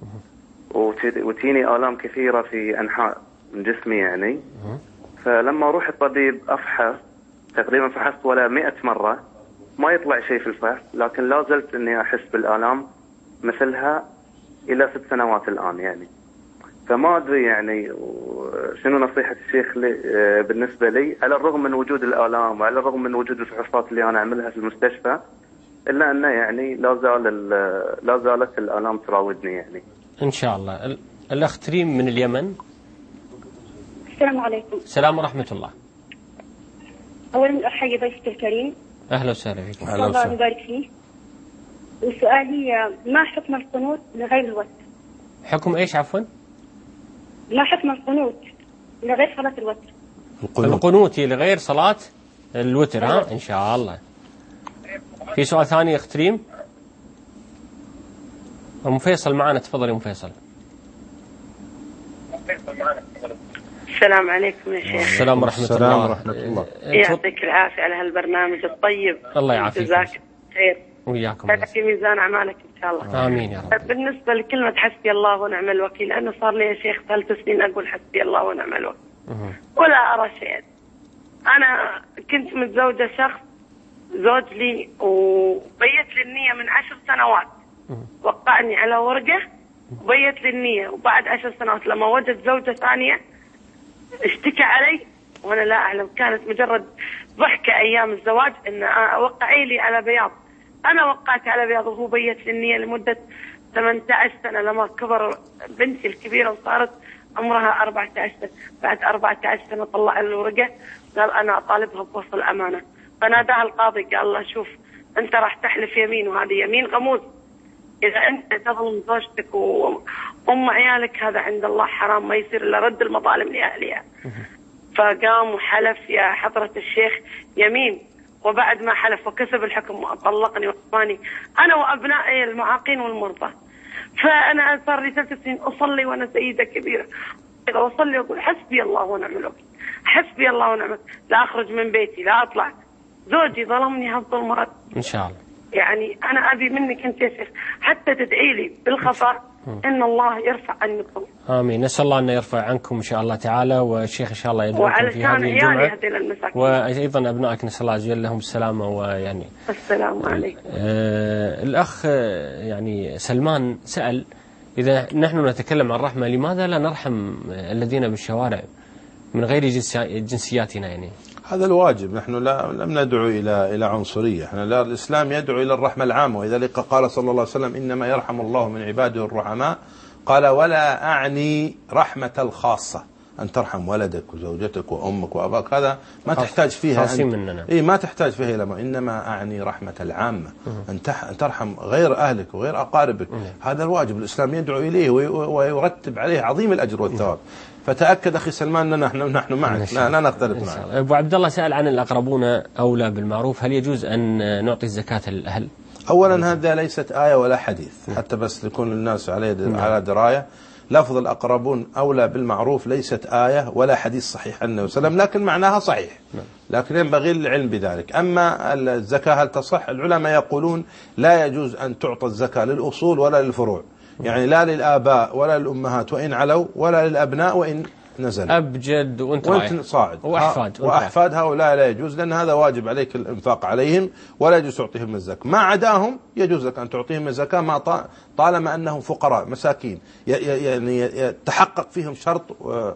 وتيني آلام كثيرة في أنحاء من جسمي يعني. فلما أروح الطبيب أفحص، تقريبا فحصت ولا 100 مرة ما يطلع شيء في الفحص، لكن لا زلت أني أحس بالآلام مثلها إلى 6 سنوات الآن يعني. فما أدري يعني شنو نصيحة الشيخ لي بالنسبة لي، على الرغم من وجود الآلام وعلى الرغم من وجود الفحوصات اللي أنا أعملها في المستشفى، إلا أنه يعني لا زالت الآلام تراودني يعني. إن شاء الله. الأخ تريم من اليمن. السلام عليكم. السلام ورحمة الله. أولا أحيي ضيفك الكريم. أهلا وسهلا فيكم. الله يبارك فيه. وسؤالي: ما حكم القنوت لغير الوتر؟ حكم إيش عفوا؟ ما حكم القنوت لغير صلاة الوتر؟ القنوت لغير صلاة الوتر. ها إن شاء الله. في سؤال ثاني يا أخ تريم؟ أم فيصل معنا، تفضل يا أم فيصل. السلام عليكم يا شيخ. السلام ورحمة الله. يعطيك العافية على هالبرنامج الطيب. الله يعافيك. جزاك خير. وياكم. في ميزان أعمالك إن شاء الله. آمين يا رب. بالنسبة لكلمة حسبي الله ونعم الوكيل، أنا صار لي يا شيخ 3 سنين أقول حسبي الله ونعم الوكيل ولا أرى شيء. أنا كنت متزوجة شخص زوج لي، وبيت لي النية من 10 سنوات، وقعني على ورقة وبيت لي النية. وبعد 10 سنوات لما وجد زوجة ثانية اشتكى علي وأنا لا أعلم، كانت مجرد ضحكة أيام الزواج إن وقعي لي على بياض. أنا وقعت على بياض وهو بيت لي النية لمدة 18 سنة. لما كبر بنتي الكبيرة وصارت عمرها 14 سنة، بعد 14 سنة طلع الورقة قال أنا أطالبها بوصل أمانة. فناداها القاضي قال له: شوف أنت راح تحلف يمين، وهذه يمين غموس، إذا أنت تظلم زوجتك وأم عيالك هذا عند الله حرام، ما يصير إلا رد المظالم لأهلها. فقام وحلف يا حضرة الشيخ يمين، وبعد ما حلف وكسب الحكم طلقني وأخواني أنا وأبنائي المعاقين والمرضى. فأنا صار لي 3 سنين أصلي وأنا سيدة كبيرة، إذا أصلي أقول حسبي الله ونعم الوكيل، حسبي الله ونعم، لا أخرج من بيتي، لا أطلع. زوجي ظلمني هالظلم. إن شاء الله. يعني أنا أبي منك أنت يا شيخ حتى تدعي لي بالخفاء إن الله يرفع عنكم. آمين. نسأل الله أن يرفع عنكم إن شاء الله تعالى، والشيخ إن شاء الله يدعوكم في هذه الجمعة، وأيضا أبنائك نسأل الله عز وجل لهم السلامة. ويعني السلام عليكم. الأخ يعني سلمان سأل: إذا نحن نتكلم عن الرحمة لماذا لا نرحم الذين بالشوارع من غير جنسياتنا؟ يعني هذا الواجب. نحن لم ندعو إلى عنصرية، احنا الإسلام يدعو إلى الرحمة العامة، ولذلك قال صلى الله عليه وسلم: إنما يرحم الله من عباده الرحماء. قال: ولا أعني رحمة الخاصة، أن ترحم ولدك وزوجتك وأمك وأباك، هذا ما تحتاج فيها ما تحتاج فيها إلى إنما أعني رحمة العامة، أن ترحم غير أهلك وغير أقاربك. هذا الواجب الإسلام يدعو إليه ويرتب عليه عظيم الأجر والثواب. فتأكد أخي سلمان أن نحن معك، لا نختلف معك. أبو عبد الله سأل عن الأقربون أولى بالمعروف، هل يجوز أن نعطي الزكاة للأهل؟ أولا هذا ليست آية ولا حديث، حتى بس يكون الناس على دراية. لفظ الأقربون أولى بالمعروف ليست آية ولا حديث صحيح عن النبي صلى الله عليه وسلم، لكن معناها صحيح، لكن ينبغي العلم بذلك. أما الزكاة هل تصح؟ العلماء يقولون لا يجوز أن تعطى الزكاة للأصول ولا للفروع، يعني لا للآباء ولا للأمهات وإن علوا، ولا للأبناء وإن نزل، أب جد وأنت صاعد وأحفاد هؤلاء لا يجوز، لأن هذا واجب عليك الإنفاق عليهم، ولا يجوز تعطيهم الزكاة. ما عداهم يجوز لك أن تعطيهم الزكاة، ما طالما أنهم فقراء مساكين، يعني تحقق فيهم شرط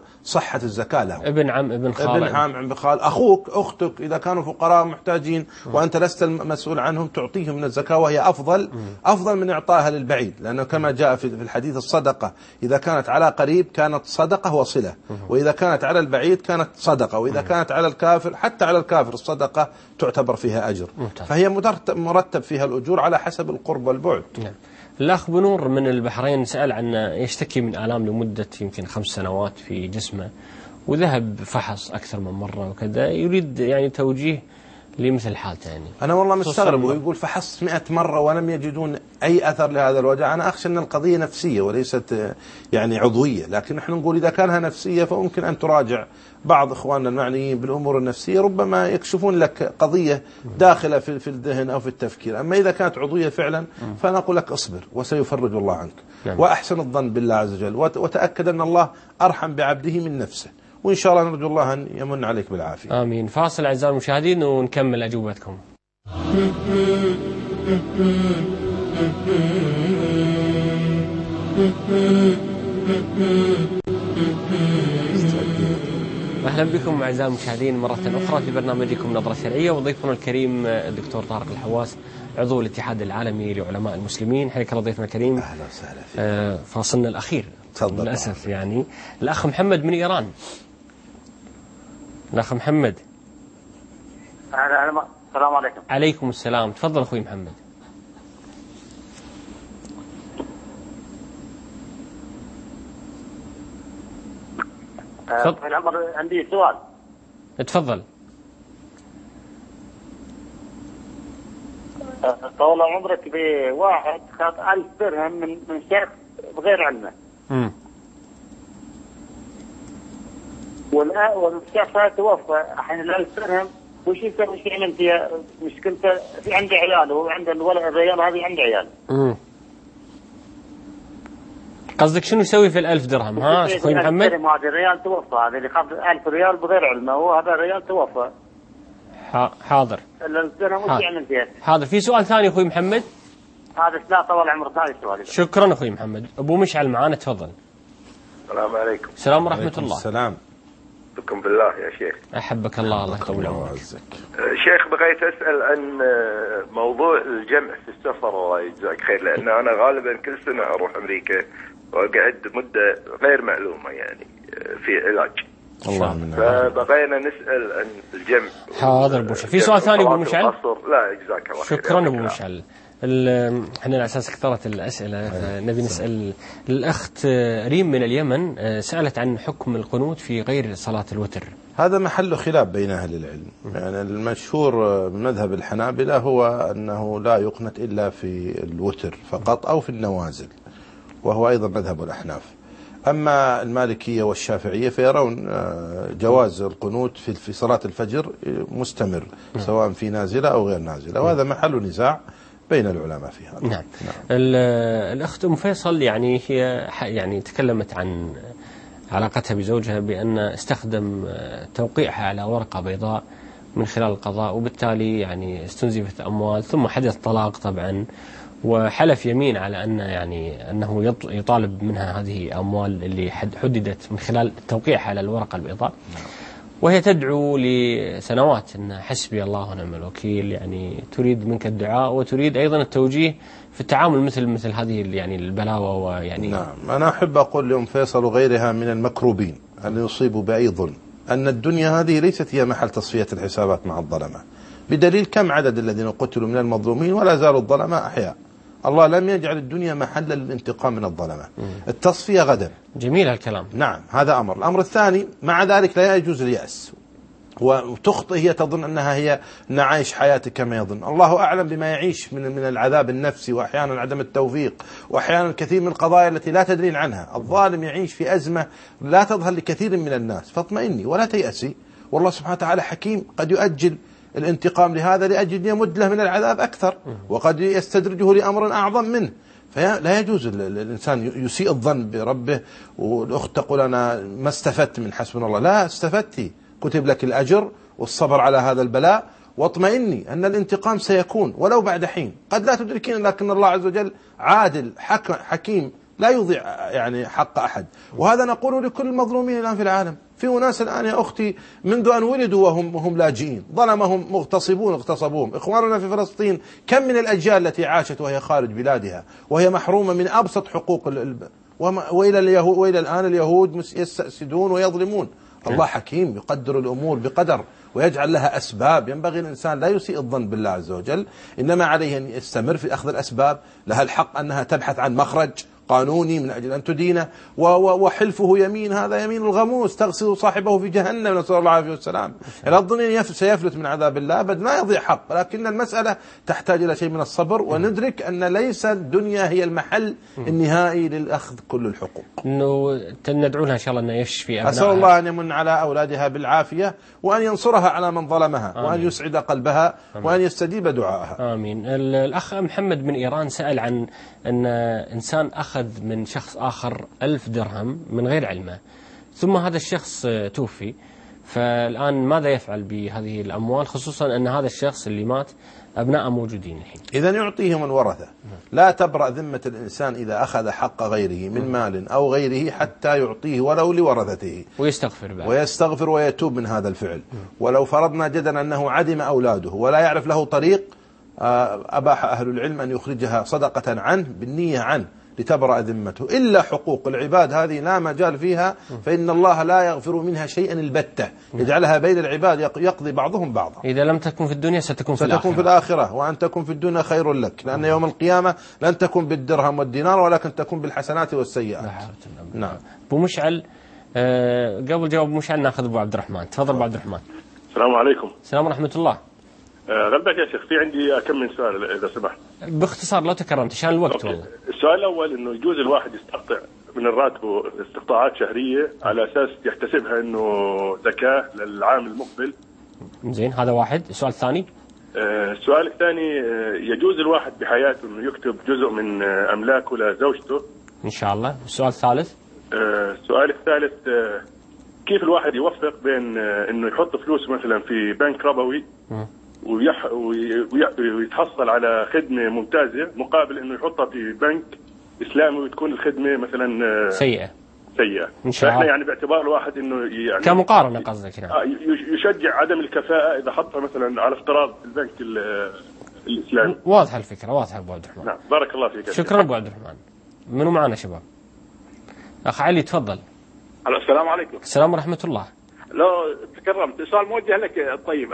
صحة الزكاة لهم. ابن عم، ابن خال، ابن عم، ابن خال، أخوك، أختك، إذا كانوا فقراء محتاجين وأنت لست المسؤول عنهم، تعطيهم من الزكاة، وهي أفضل من إعطائها للبعيد، لأنه كما جاء في الحديث: الصدقة إذا كانت على قريب كانت صدقة وصلة، وإذا كانت على البعيد كانت صدقة، وإذا كانت على الكافر، حتى على الكافر الصدقة تعتبر فيها أجر. فهي مرتب فيها الأجور على حسب القرب والبعد. الأخ بنور من البحرين سأل عن يشتكي من آلام لمدة يمكن 5 سنوات في جسمه، وذهب فحص أكثر من مرة وكذا، يريد يعني توجيه لمثل حالته. يعني أنا والله مستغرب، ويقول فحص 100 مرة ولم يجدون أي أثر لهذا الوجع. أنا أخشى أن القضية نفسية وليست يعني عضوية، لكن نحن نقول إذا كانها نفسية فممكن أن تراجع بعض إخواننا المعنيين بالأمور النفسية، ربما يكشفون لك قضية داخلة في الذهن أو في التفكير. أما إذا كانت عضوية فعلا فأنا أقول لك اصبر وسيفرج الله عنك، وأحسن الظن بالله عز وجل، وتأكد أن الله أرحم بعبده من نفسه، وإن شاء الله نرجو الله أن يمن عليك بالعافية. آمين. فاصل أعزائي المشاهدين ونكمل أجوبتكم. أهلا بكم أعزائي المشاهدين مرة أخرى في برنامجكم نظرة شرعية، وضيفنا الكريم الدكتور طارق الحواس، عضو الاتحاد العالمي لعلماء المسلمين. حياك الله ضيفنا الكريم. أهلا وسهلا فيك. فاصلنا الأخير للأسف يعني الأخ محمد من إيران. الأخ محمد. السلام عليكم. عليكم السلام. تفضل أخوي محمد. في الأمر عندي سؤال. تفضل. طول عمرك بواحد خد 1000 درهم من شيخ بغير علمه. والشيخ هذا توفى، الحين ال1000 درهم وش يسوي فيها؟ فيها مشكلته، في عندي عيال وعند الرجال هذه عنده عيال. قصدك شنو يسوي في ال1000 درهم؟ ها اخوي محمد؟ هذا الرجال توفى، هذا اللي خذ 1000 ريال بغير علمه، وهذا الرجال توفى. حاضر. ال1000 درهم وش يعمل فيها؟ حاضر. في سؤال ثاني اخوي محمد؟ هذا لا طول عمرك، ثاني سؤال. شكرا اخوي محمد. ابو مشعل معانا، تفضل. السلام عليكم. السلام ورحمة الله. السلام. بكم بالله يا شيخ. أحبك الله، الله يطول عمرك. شيخ بغيت أسأل عن موضوع الجمع في السفر، الله يجزاك خير، لأن أنا غالبا كل سنة أروح أمريكا وأقعد مدة غير معلومة يعني في علاج. فبغينا نسأل عن الجمع. حاضر أبو مشعل. في سؤال ثاني أبو مشعل؟ لا جزاك الله خير. شكرا أبو مشعل. احنا على اساس كثرت الاسئله نبي نسال الاخت ريم من اليمن، سالت عن حكم القنوت في غير صلاه الوتر. هذا محل خلاف بين اهل العلم، يعني المشهور من مذهب الحنابلة هو انه لا يقنت الا في الوتر فقط او في النوازل، وهو ايضا مذهب الاحناف. اما المالكيه والشافعيه فيرون جواز القنوت في صلاه الفجر مستمر، سواء في نازله او غير نازله، وهذا محل نزاع بين العلماء في هذا. نعم. الأخت أم فيصل يعني هي يعني تكلمت عن علاقتها بزوجها بأن استخدم توقيعها على ورقة بيضاء من خلال القضاء، وبالتالي يعني استنزفت أموال، ثم حدث طلاق طبعا، وحلف يمين على أن يعني أنه يطالب منها هذه أموال اللي حددت من خلال التوقيع على الورقة البيضاء، وهي تدعو لسنوات أن حسبي الله ونعم الوكيل، يعني تريد منك الدعاء وتريد أيضا التوجيه في التعامل مثل هذه يعني البلاوى. ويعني نعم، أنا أحب أقول لأم فيصل وغيرها من المكروبين أن يصيبوا بأي ظلم أن الدنيا هذه ليست هي محل تصفية الحسابات مع الظلمة، بدليل كم عدد الذين قتلوا من المظلومين ولا زالوا الظلماء أحياء. الله لم يجعل الدنيا محلا للانتقام من الظلمة. التصفية غدا. جميل الكلام. نعم، هذا أمر. الأمر الثاني، مع ذلك لا يجوز اليأس، وتخطئ هي تظن أنها هي نعيش حياتك كما يظن. الله أعلم بما يعيش من العذاب النفسي، وأحيانا عدم التوفيق، وأحيانا كثير من القضايا التي لا تدرين عنها. الظالم يعيش في أزمة لا تظهر لكثير من الناس، فاطمئني ولا تيأسي، والله سبحانه وتعالى حكيم، قد يؤجل الانتقام لهذا لأجل يمد له من العذاب أكثر، وقد يستدرجه لأمر أعظم منه. فلا يجوز الإنسان يسيء الظن بربه. والأخت تقول أنا ما استفدت من حسبنا الله، لا استفدتي، كتب لك الأجر والصبر على هذا البلاء، واطمئني أن الانتقام سيكون ولو بعد حين، قد لا تدركين، لكن الله عز وجل عادل حكيم لا يضيع يعني حق أحد. وهذا نقول لكل المظلومين الآن في العالم. في أناس الآن يا أختي منذ أن ولدوا وهم لاجئين، ظلمهم مغتصبون اغتصبوهم. إخواننا في فلسطين كم من الأجيال التي عاشت وهي خارج بلادها وهي محرومة من أبسط حقوق وإلى الآن اليهود يستأسدون ويظلمون. الله حكيم يقدر الأمور بقدر ويجعل لها أسباب. ينبغي الإنسان لا يسيء الظن بالله عز وجل، إنما عليه أن يستمر في أخذ الأسباب. لها الحق أنها تبحث عن مخرج قانوني من أجل أن تدينه، وحلفه يمين، هذا يمين الغموس تغسل صاحبه في جهنم، نسأل الله العافية والسلام. لا تظن سيفلت من عذاب الله، بل ما يضيع حق، لكن المسألة تحتاج إلى شيء من الصبر، وندرك أن ليس الدنيا هي المحل النهائي للأخذ كل الحقوق. ندعو لها إن شاء الله أن يشفي أبنائها. أسأل الله أن يمن على أولادها بالعافية، وأن ينصرها على من ظلمها، وأن يسعد قلبها، وأن يستجيب دعائها. آمين. الأخ محمد من إيران سأل عن أن إنسان أخذ من شخص آخر 1000 درهم من غير علمه، ثم هذا الشخص توفي، فالآن ماذا يفعل بهذه الأموال، خصوصا أن هذا الشخص اللي مات أبناء موجودين الحين؟ إذن يعطيه من ورثه. لا تبرأ ذمة الإنسان إذا أخذ حق غيره من مال أو غيره حتى يعطيه ولو لورثته، ويستغفر ويتوب من هذا الفعل. ولو فرضنا جدا أنه عدم أولاده ولا يعرف له طريق، أباح أهل العلم أن يخرجها صدقة عنه بالنية عنه لتبرأ ذمته. إلا حقوق العباد هذه لا مجال فيها، فإن الله لا يغفر منها شيئا البتة، يجعلها بين العباد يقضي بعضهم بعضا. إذا لم تكن في الدنيا ستكون في الآخرة، وأن تكن في الدنيا خير لك، لأن يوم القيامة لن تكن بالدرهم والدينار، ولكن تكون بالحسنات والسيئات. نعم. أبو مشعل، قبل جواب مشعل ناخذ أبو عبد الرحمن. تفضل أبو عبد الرحمن. السلام عليكم. السلام ورحمة الله. غلبك يا شيخ، في عندي كم من سؤال إذا سمحت. باختصار لو تكرمت عشان الوقت. والله السؤال الأول إنه يجوز الواحد يستقطع من الراتب استقطاعات شهرية على أساس يحتسبها إنه زكاة للعام المقبل. زين، هذا واحد. السؤال الثاني. السؤال الثاني، يجوز الواحد بحياته إنه يكتب جزء من أملاكه لزوجته إن شاء الله. السؤال الثالث. السؤال الثالث، كيف الواحد يوفق بين إنه يحط فلوس مثلا في بنك ربوي ويتحصل على خدمة ممتازة مقابل إنه يحطها في بنك إسلامي وتكون الخدمة مثلا سيئة إن شاء الله. يعني باعتبار الواحد إنه يعني كمقارنة قصدك. نعم. يشجع عدم الكفاءة إذا حطها مثلا على افتراض البنك الإسلامي. واضح الفكرة، واضح أبو عبد الرحمن. نعم، بارك الله فيك. شكرا أبو عبد الرحمن. منو معنا شباب؟ أخ علي تفضل. السلام عليكم. السلام ورحمة الله. لو تكرمت سؤال موجه لك. طيب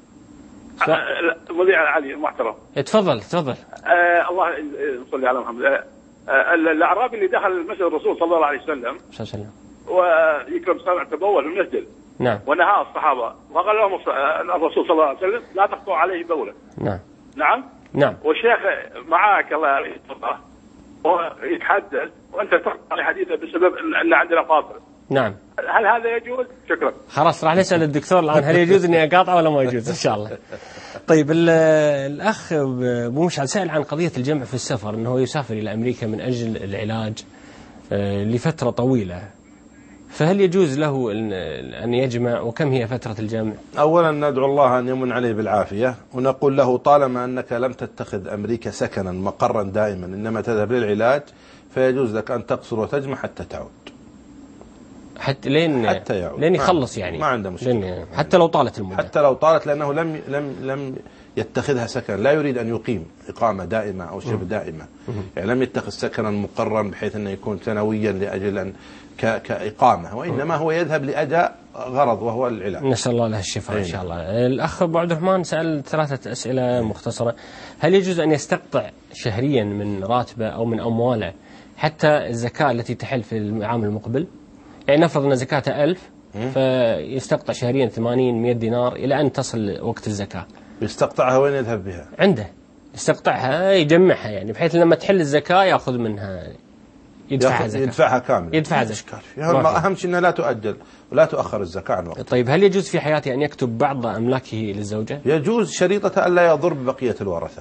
مذيع علي المحترم، تفضل. الله يصلي على محمد. الأعرابي اللي دخل مسجد الرسول صلى الله عليه وسلم ويكرم سامع تبول في المسجد. نعم. ونهى الصحابة وقال لهم الرسول صلى الله عليه وسلم لا تقطعوا عليه بوله. نعم. والشيخ معاك الله يحفظه ويتحدث وأنت تقطع عليه حديثه بسبب أن عندنا فاصل. نعم. هل هذا يجوز؟ شكرا. خلاص راح نسأل الدكتور الآن هل يجوز إني أقاطع ولا ما يجوز إن شاء الله. طيب الأخ أبو مشعل سأل عن قضية الجمع في السفر، أنه يسافر إلى أمريكا من أجل العلاج لفترة طويلة، فهل يجوز له أن يجمع، وكم هي فترة الجمع؟ أولا ندعو الله أن يمن عليه بالعافية، ونقول له طالما أنك لم تتخذ أمريكا سكنا مقرا دائما إنما تذهب للعلاج، فيجوز لك أن تقصر وتجمع حتى تعود، حتى يعود، لين يخلص يعني، ما عنده مشكلة، حتى لو طالت المدة، حتى لو طالت، لأنه لم يتخذها سكن، لا يريد أن يقيم إقامة دائمة أو شبه دائمة، يعني لم يتخذ سكنا مقرا بحيث أنه يكون سنويا لأجل أن كإقامة، وإنما هو يذهب لأداء غرض وهو العلاج. نسأل الله له الشفاء إن شاء الله. الأخ أبو عبد الرحمن سأل 3 أسئلة مختصرة. هل يجوز أن يستقطع شهريا من راتبه أو من أمواله حتى الزكاة التي تحل في العام المقبل؟ يعني نفرض أن زكاته 1000 فيستقطع شهريا 80-100 دينار إلى أن تصل وقت الزكاة. يستقطعها وين يذهب بها؟ عنده، يستقطعها يجمعها، يعني بحيث لما تحل الزكاة يأخذ منها، يدفعها كامل، يدفعها زكاة. أهم شيء أنها لا تؤجل ولا تؤخر الزكاة عن وقت. طيب هل يجوز في حياته أن يكتب بعض أملاكه للزوجة؟ يجوز شريطة ألا يضر ببقية الورثة.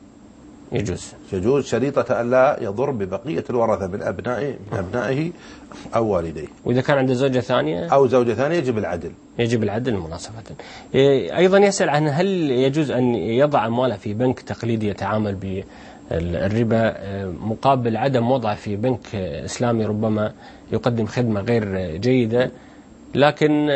يجوز شريطة ألا يضر ببقية الورثة من أبنائه أو والديه. وإذا كان عنده زوجة ثانية أو زوجة ثانية يجب العدل مناصفة. أيضا يسأل عن هل يجوز أن يضع أمواله في بنك تقليدي يتعامل بالربا مقابل عدم وضعه في بنك إسلامي ربما يقدم خدمة غير جيدة، لكن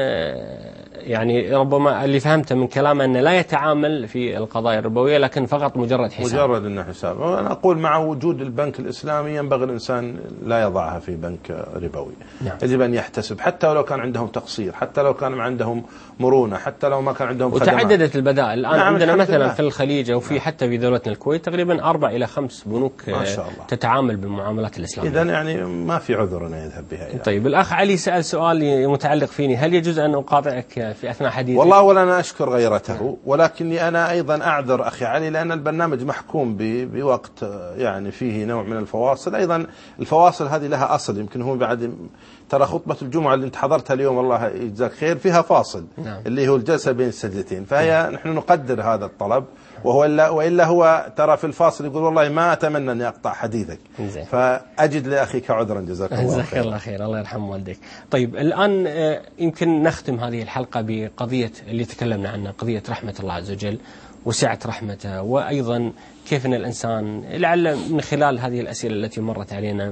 يعني ربما اللي فهمته من كلامه أنه لا يتعامل في القضايا الربوية، لكن فقط مجرد حساب. مجرد أنه حساب. وأنا أقول مع وجود البنك الإسلامي ينبغي الإنسان لا يضعها في بنك ربوي. نعم. يجب أن يحتسب، حتى لو كان عندهم تقصير، حتى لو كان عندهم مرونة، حتى لو ما كان عندهم خدمات. وتعددت البدائل الآن. نعم. عندنا مثلا في الخليج أو في حتى في دولتنا الكويت تقريبا 4 إلى 5 بنوك ما شاء الله تتعامل بالمعاملات الإسلامية. إذن يعني ما في عذر أن يذهب بها. طيب الأخ علي سأل سؤال متعلق فيني، هل يجوز أن أقاطعك في أثناء حديثك؟ والله ولا أنا أشكر غيرته، ولكني أنا أيضا أعذر أخي علي، لأن البرنامج محكوم بوقت يعني فيه نوع من الفواصل. أيضا الفواصل هذه لها أصل، يمكن هو بعد ترى خطبة الجمعة اللي انت حضرتها اليوم الله يجزاك خير فيها فاصل. نعم. اللي هو الجلسة بين السجدتين، فهي نحن نقدر هذا الطلب، وإلا هو ترى في الفاصل يقول والله ما أتمنى أن أقطع حديثك، فأجد لأخيك عذرا. جزاك الله خير. الله يرحم والديك. طيب الآن يمكن نختم هذه الحلقة بقضية اللي تكلمنا عنها، قضية رحمة الله عز وجل وسعة رحمته، وأيضا كيف أن الإنسان لعل من خلال هذه الأسئلة التي مرت علينا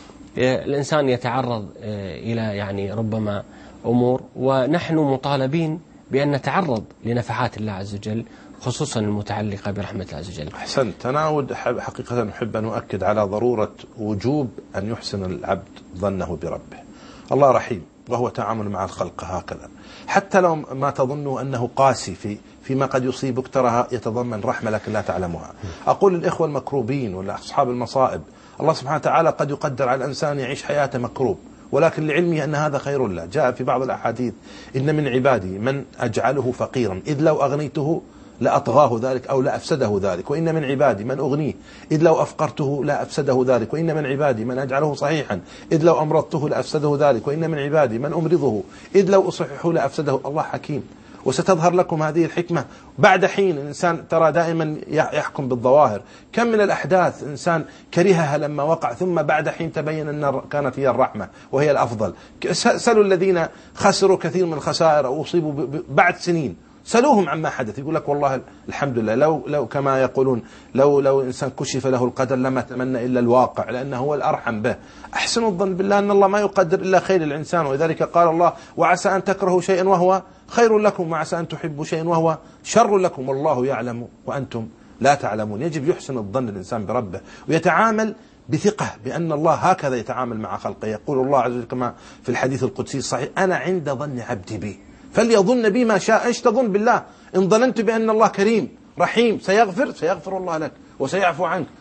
الإنسان يتعرض إلى يعني ربما أمور، ونحن مطالبين بأن نتعرض لنفحات الله عز وجل، خصوصا المتعلقة برحمة الله عز وجل. أحسنت. أنا حقيقة أحب أن أؤكد على ضرورة وجوب أن يحسن العبد ظنه بربه. الله رحيم، وهو تعامل مع الخلق هكذا، حتى لو ما تظن أنه قاسي فيما قد يصيبك، ترى يتضمن رحمة لكن لا تعلمها. أقول للإخوة المكروبين ولا أصحاب المصائب، الله سبحانه وتعالى قد يقدر على الإنسان يعيش حياته مكروب، ولكن لعلمه أن هذا خير له. جاء في بعض الأحاديث إن من عبادي من أجعله فقيرا إذ لو أغنيته لأطغاه ذلك أو لأفسده ذلك، وإن من عبادي من أغنيه إذ لو أفقرته لأفسده ذلك، وإن من عبادي من أجعله صحيحا إذ لو أمرضته لأفسده ذلك، وإن من عبادي من أمرضه إذ لو أصححه لأفسده. الله حكيم، وستظهر لكم هذه الحكمة بعد حين. الإنسان ترى دائما يحكم بالظواهر، كم من الأحداث إنسان كرهها لما وقع، ثم بعد حين تبين أن كانت هي الرحمة وهي الأفضل. سألوا الذين خسروا كثير من الخسائر أو أصيبوا بعد سنين، سألوهم عما حدث، يقول لك والله الحمد لله، لو كما يقولون لو إنسان كشف له القدر لما تمنى إلا الواقع، لأنه هو الأرحم به. أحسنوا الظن بالله أن الله ما يقدر إلا خير الإنسان، ولذلك قال الله وعسى أن تكرهوا شيئا وهو خير لكم، وعسى أن تحبوا شيئا وهو شر لكم، والله يعلم وأنتم لا تعلمون. يجب يحسن الظن الإنسان بربه، ويتعامل بثقة بأن الله هكذا يتعامل مع خلقه. يقول الله عز وجل كما في الحديث القدسي الصحيح: أنا عند ظن عبدي بي فليظن بي ما شاء. ايش تظن بالله؟ إن ظننت بأن الله كريم رحيم سيغفر الله لك وسيعفو عنك،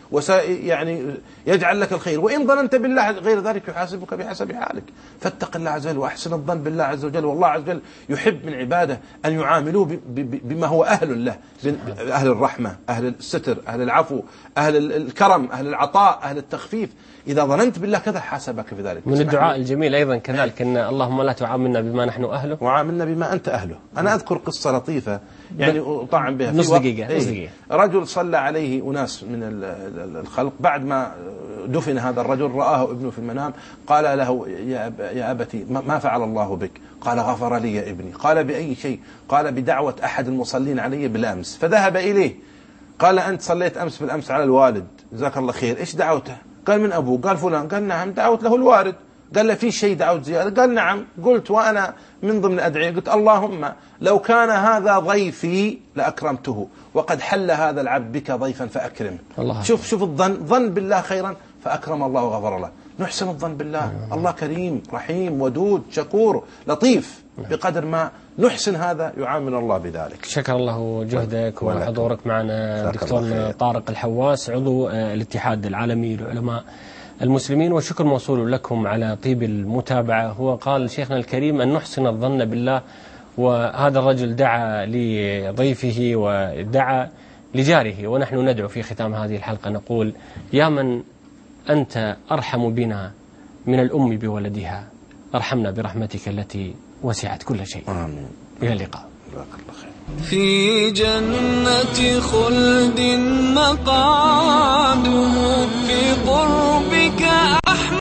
يعني يجعل لك الخير، وإن ظننت بالله غير ذلك يحاسبك بحسب حالك. فاتق الله عز وجل وأحسن الظن بالله عز وجل، والله عز وجل يحب من عباده أن يعاملوه بما هو أهل له، أهل الرحمة، أهل الستر، أهل العفو، أهل الكرم، أهل العطاء، أهل التخفيف. إذا ظننت بالله كذا حاسبك في ذلك. من الدعاء الجميل أيضا كذلك أن اللهم لا تعاملنا بما نحن أهله وعاملنا بما أنت أهله. أنا أذكر قصة لطيفة يعني أطعم بها نص دقيقة. رجل صلى عليه أناس من الخلق، بعد ما دفن هذا الرجل رآه ابنه في المنام، قال له يا أبتي ما فعل الله بك؟ قال غفر لي يا ابني. قال بأي شيء؟ قال بدعوة أحد المصلين علي بالأمس. فذهب إليه قال أنت صليت أمس بالأمس على الوالد، جزاك الله خير، إيش دعوته؟ قال من أبوه. قال فلان. قال نعم دعوت له الوارد. قال له في شيء دعوت زيادة؟ قال نعم. قلت وأنا من ضمن الأدعية قلت اللهم لو كان هذا ضيفي لأكرمته، وقد حل هذا العبد بك ضيفا فأكرمه. شوف الظن، ظن بالله خيرا فأكرم الله وغفر له. نحسن الظن بالله. الله كريم رحيم ودود شكور لطيف، بقدر ما نحسن هذا يعامل الله بذلك. شكر الله جهدك وحضورك معنا دكتور طارق الحواس، عضو الاتحاد العالمي لعلماء المسلمين، والشكر موصول لكم على طيب المتابعة. هو قال شيخنا الكريم أن نحسن الظن بالله، وهذا الرجل دعا لضيفه ودعا لجاره، ونحن ندعو في ختام هذه الحلقة نقول يا من أنت أرحم بنا من الأم بولدها، ارحمنا برحمتك التي وسعت كل شيء. آمين. إلى اللقاء. في جنة خلد مقعده في قربك.